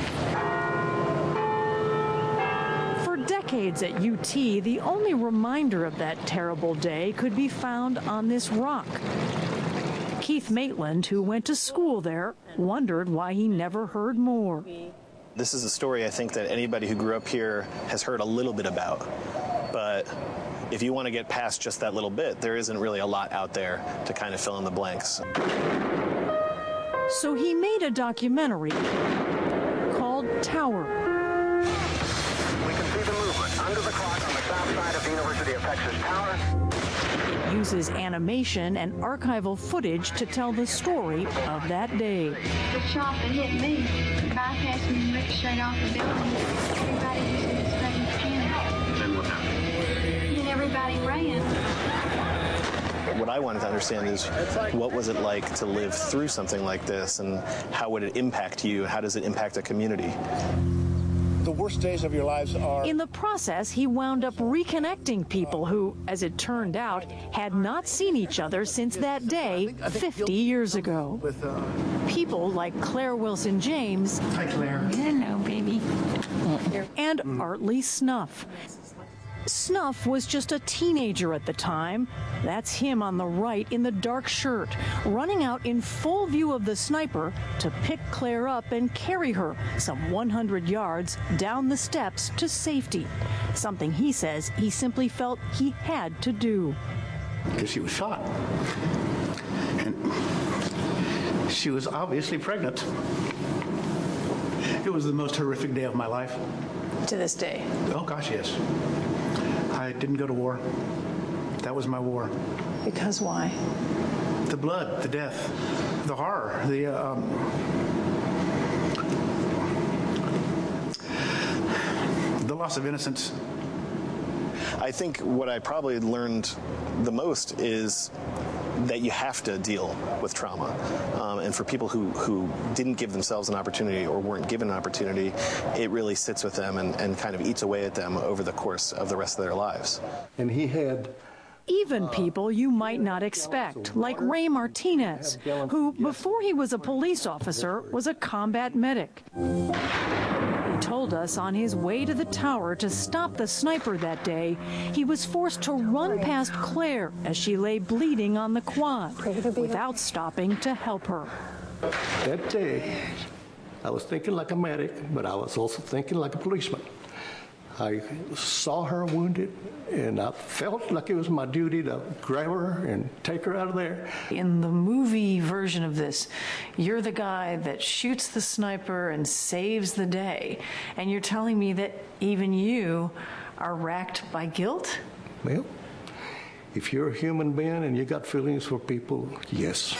For decades at UT, the only reminder of that terrible day could be found on this rock. Keith Maitland, who went to school there, wondered why he never heard more. This is a story I think that anybody who grew up here has heard a little bit about, but if you want to get past just that little bit, there isn't really a lot out there to kind of fill in the blanks. So he made a documentary called Tower. We can see the movement under the clock on the south side of the University of Texas Tower. It uses animation and archival footage to tell the story of that day. The shot that hit me bypassed me and ripped straight off the building. Everybody was in this fucking panic. Then what happened? Then everybody ran. What I wanted to understand is what was it like to live through something like this, and how would it impact you? How does it impact a community? The worst days of your lives are... In the process, he wound up reconnecting people who, as it turned out, had not seen each other since that day 50 years ago. People like Claire Wilson James. Hi, Claire. Hello, baby. And Artley Snuff. Snuff was just a teenager at the time. That's him on the right in the dark shirt, running out in full view of the sniper to pick Claire up and carry her some 100 yards down the steps to safety. Something he says he simply felt he had to do. Because she was shot. And she was obviously pregnant. It was the most horrific day of my life. To this day? Oh, gosh, yes. I didn't go to war. That was my war. Because why? The blood, the death, the horror, the loss of innocence. I think what I probably learned the most is that you have to deal with trauma. And for people who didn't give themselves an opportunity or weren't given an opportunity, it really sits with them and kind of eats away at them over the course of the rest of their lives. And he had even people you might not expect, like Ray Martinez, who, before he was a police officer, was a combat medic. He told us on his way to the tower to stop the sniper that day, he was forced to run past Claire as she lay bleeding on the quad without stopping to help her. That day, I was thinking like a medic, but I was also thinking like a policeman. I saw her wounded, and I felt like it was my duty to grab her and take her out of there. In the movie version of this, you're the guy that shoots the sniper and saves the day. And you're telling me that even you are racked by guilt? Well, if you're a human being and you got feelings for people, yes.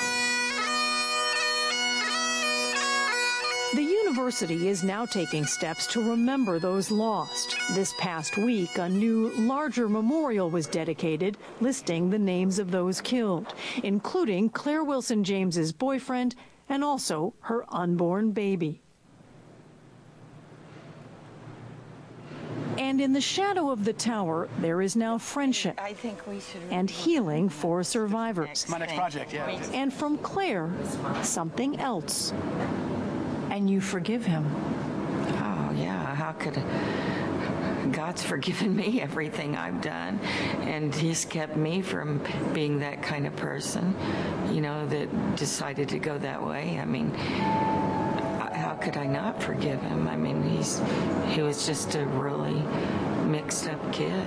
The university is now taking steps to remember those lost. This past week, a new, larger memorial was dedicated, listing the names of those killed, including Claire Wilson James's boyfriend and also her unborn baby. And in the shadow of the tower, there is now friendship and healing for survivors. My next project, yeah. And from Claire, something else. And you forgive him. Oh, yeah. How could... God's forgiven me everything I've done, and he's kept me from being that kind of person, you know, that decided to go that way. I mean, how could I not forgive him? I mean, he was just a really mixed up kid.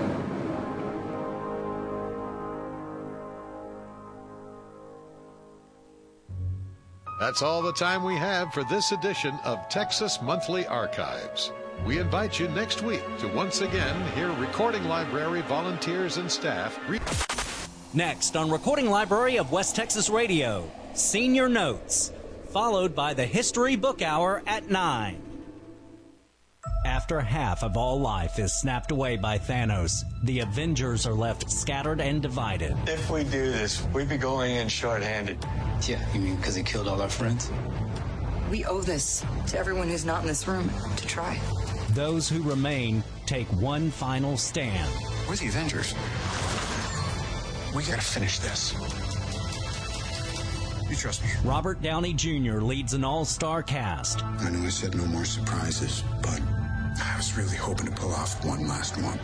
That's all the time we have for this edition of Texas Monthly Archives. We invite you next week to once again hear Recording Library volunteers and staff. Next on Recording Library of West Texas Radio, Senior Notes, followed by the History Book Hour at 9. After half of all life is snapped away by Thanos, the Avengers are left scattered and divided. If we do this, we'd be going in short-handed. Yeah, you mean because he killed all our friends? We owe this to everyone who's not in this room to try. Those who remain take one final stand. We're the Avengers. We gotta finish this. You trust me? Robert Downey Jr. leads an all-star cast. I know I said no more surprises, but I was really hoping to pull off one last one.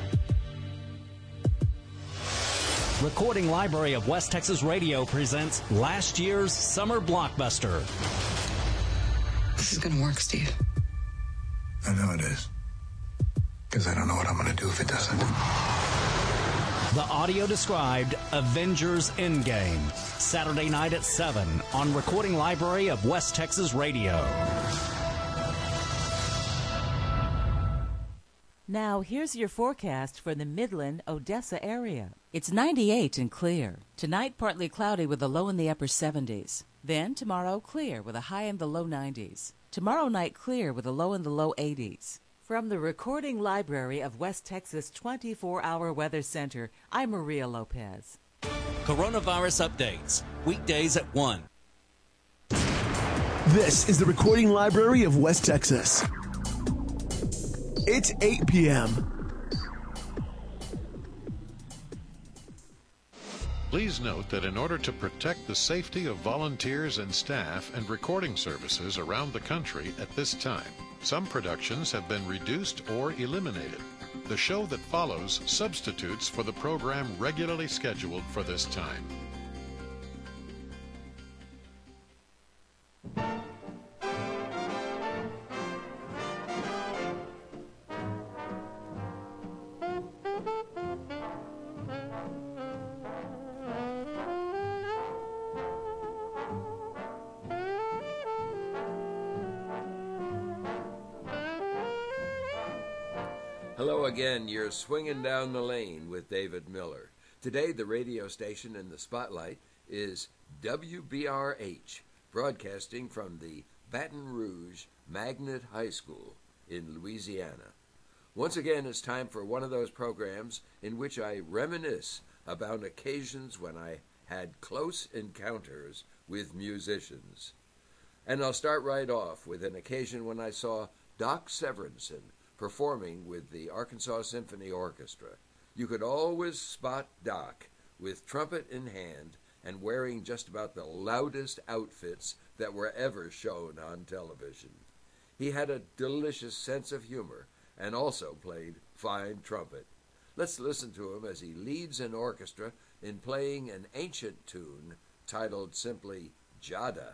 Recording Library of West Texas Radio presents last year's summer blockbuster. This is gonna work, Steve. I know it is. Because I don't know what I'm gonna do if it doesn't. The audio-described Avengers Endgame, Saturday night at 7 on Recording Library of West Texas Radio. Now, here's your forecast for the Midland, Odessa area. It's 98 and clear. Tonight, partly cloudy with a low in the upper 70s. Then, tomorrow, clear with a high in the low 90s. Tomorrow night, clear with a low in the low 80s. From the Recording Library of West Texas 24-Hour Weather Center, I'm Maria Lopez. Coronavirus updates, weekdays at 1. This is the Recording Library of West Texas. It's 8 p.m. Please note that in order to protect the safety of volunteers and staff and recording services around the country at this time, some productions have been reduced or eliminated. The show that follows substitutes for the program regularly scheduled for this time. Hello again, you're swinging down the lane with David Miller. Today, the radio station in the spotlight is WBRH, broadcasting from the Baton Rouge Magnet High School in Louisiana. Once again, it's time for one of those programs in which I reminisce about occasions when I had close encounters with musicians. And I'll start right off with an occasion when I saw Doc Severinsen performing with the Arkansas Symphony Orchestra. you could always spot Doc with trumpet in hand and wearing just about the loudest outfits that were ever shown on television. He had a delicious sense of humor and also played fine trumpet. Let's listen to him as he leads an orchestra in playing an ancient tune titled simply Jada.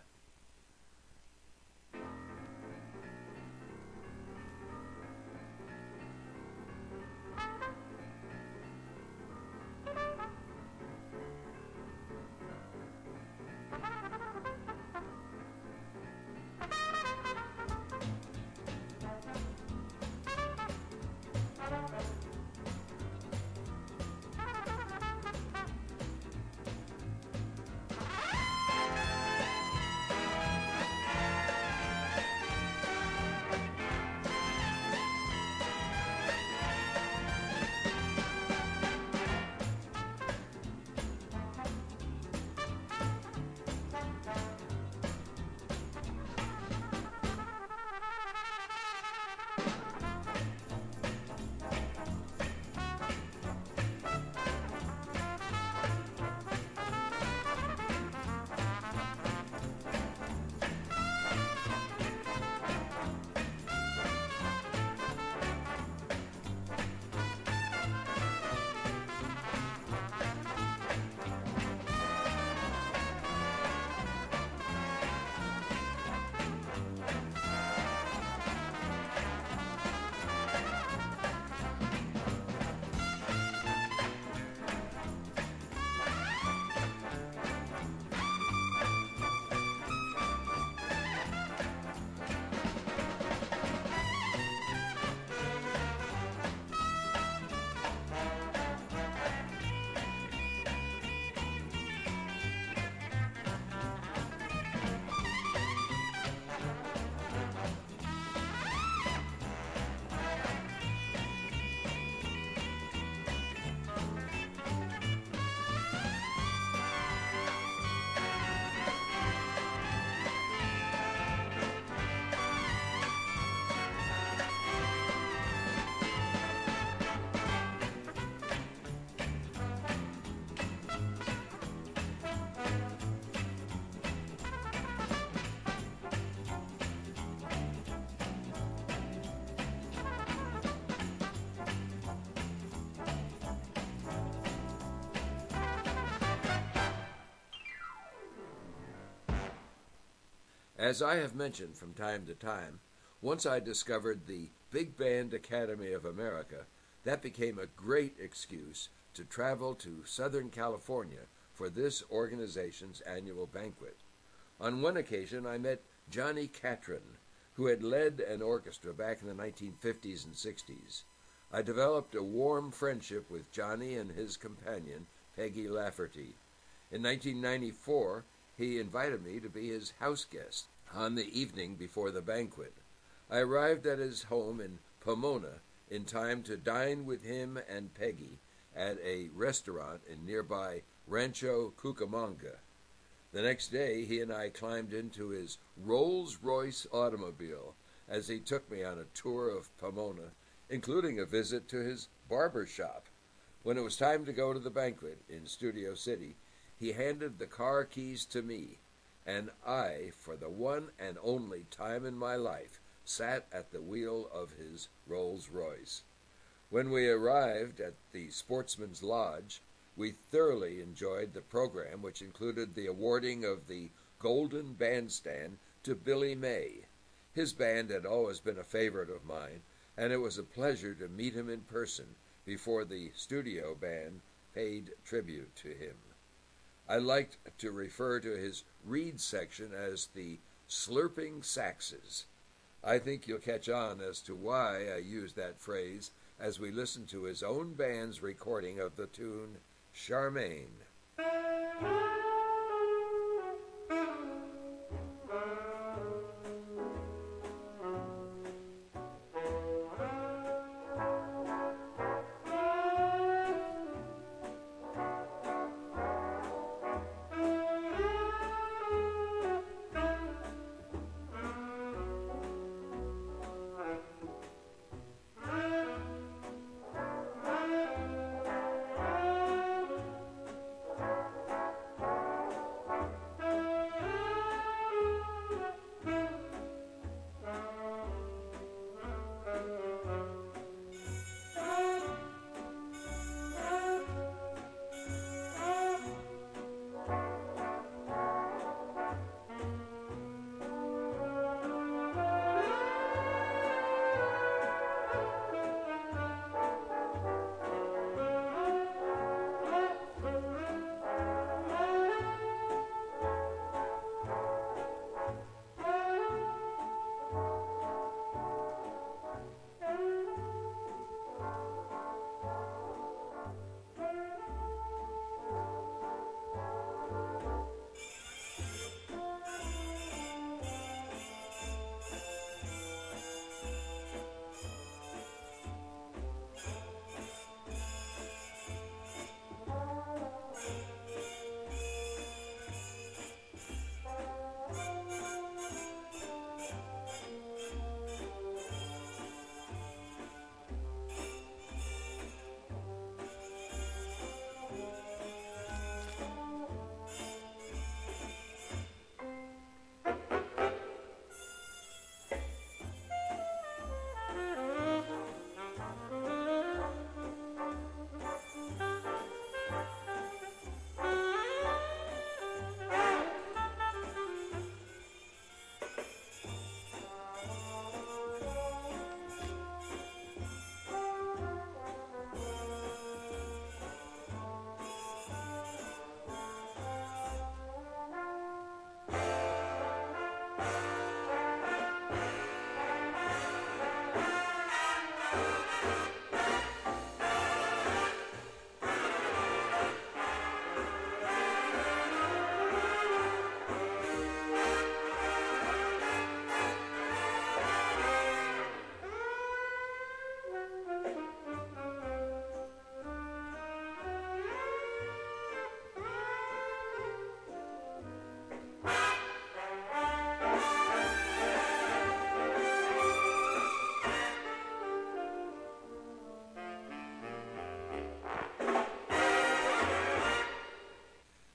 As I have mentioned from time to time, once I discovered the Big Band Academy of America, that became a great excuse to travel to Southern California for this organization's annual banquet. On one occasion, I met Johnny Catron, who had led an orchestra back in the 1950s and 60s. I developed a warm friendship with Johnny and his companion, Peggy Lafferty. In 1994, he invited me to be his house guest on the evening before the banquet. I arrived at his home in Pomona in time to dine with him and Peggy at a restaurant in nearby Rancho Cucamonga. The next day, he and I climbed into his Rolls-Royce automobile as he took me on a tour of Pomona, including a visit to his barber shop. When it was time to go to the banquet in Studio City, he handed the car keys to me, and I, for the one and only time in my life, sat at the wheel of his Rolls-Royce. When we arrived at the Sportsman's Lodge, we thoroughly enjoyed the program, which included the awarding of the Golden Bandstand to Billy May. His band had always been a favorite of mine, and it was a pleasure to meet him in person before the studio band paid tribute to him. I liked to refer to his reed section as the Slurping Saxes. I think you'll catch on as to why I use that phrase as we listen to his own band's recording of the tune Charmaine.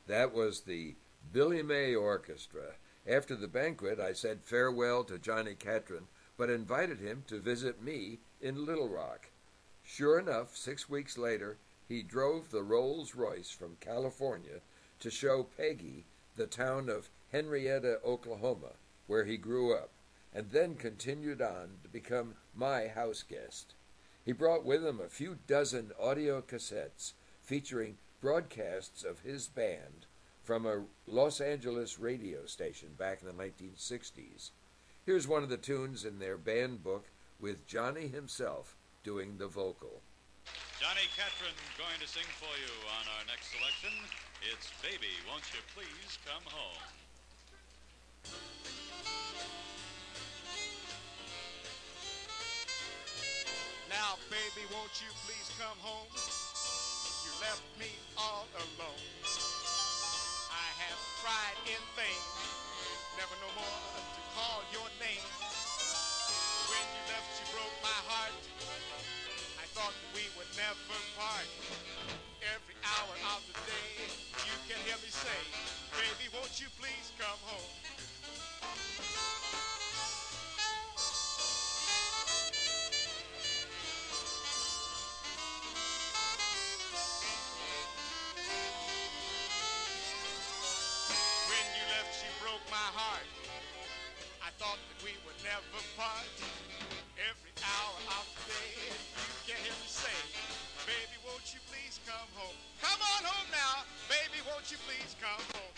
That was the Billy May Orchestra. After the banquet, I said farewell to Johnny Catron, but invited him to visit me in Little Rock. Sure enough, 6 weeks later, he drove the Rolls-Royce from California to show Peggy the town of Henrietta, Oklahoma, where he grew up, and then continued on to become my house guest. He brought with him a few dozen audio cassettes featuring broadcasts of his band from a Los Angeles radio station back in the 1960s. Here's one of the tunes in their band book with Johnny himself doing the vocal. Johnny Catron going to sing for you on our next selection. It's Baby, Won't You Please Come Home. Now, baby, won't you please come home? You left me all alone. I have tried in vain, never no more to call your name. When you left, you broke my heart. I thought we would never part. Every hour of the day, you can hear me say, baby, won't you please come home? When you left, you broke my heart. I thought that we would never part. Every hour of the day, you can hear me say, baby, won't you please come home? Come on home now, baby, won't you please come home?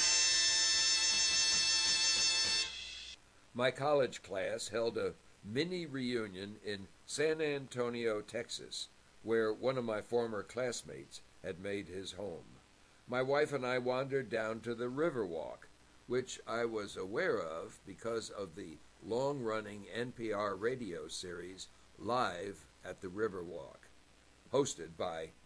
My college class held a mini reunion in San Antonio, Texas, where one of my former classmates had made his home. My wife and I wandered down to the Riverwalk, which I was aware of because of the long-running NPR radio series Live at the Riverwalk, hosted by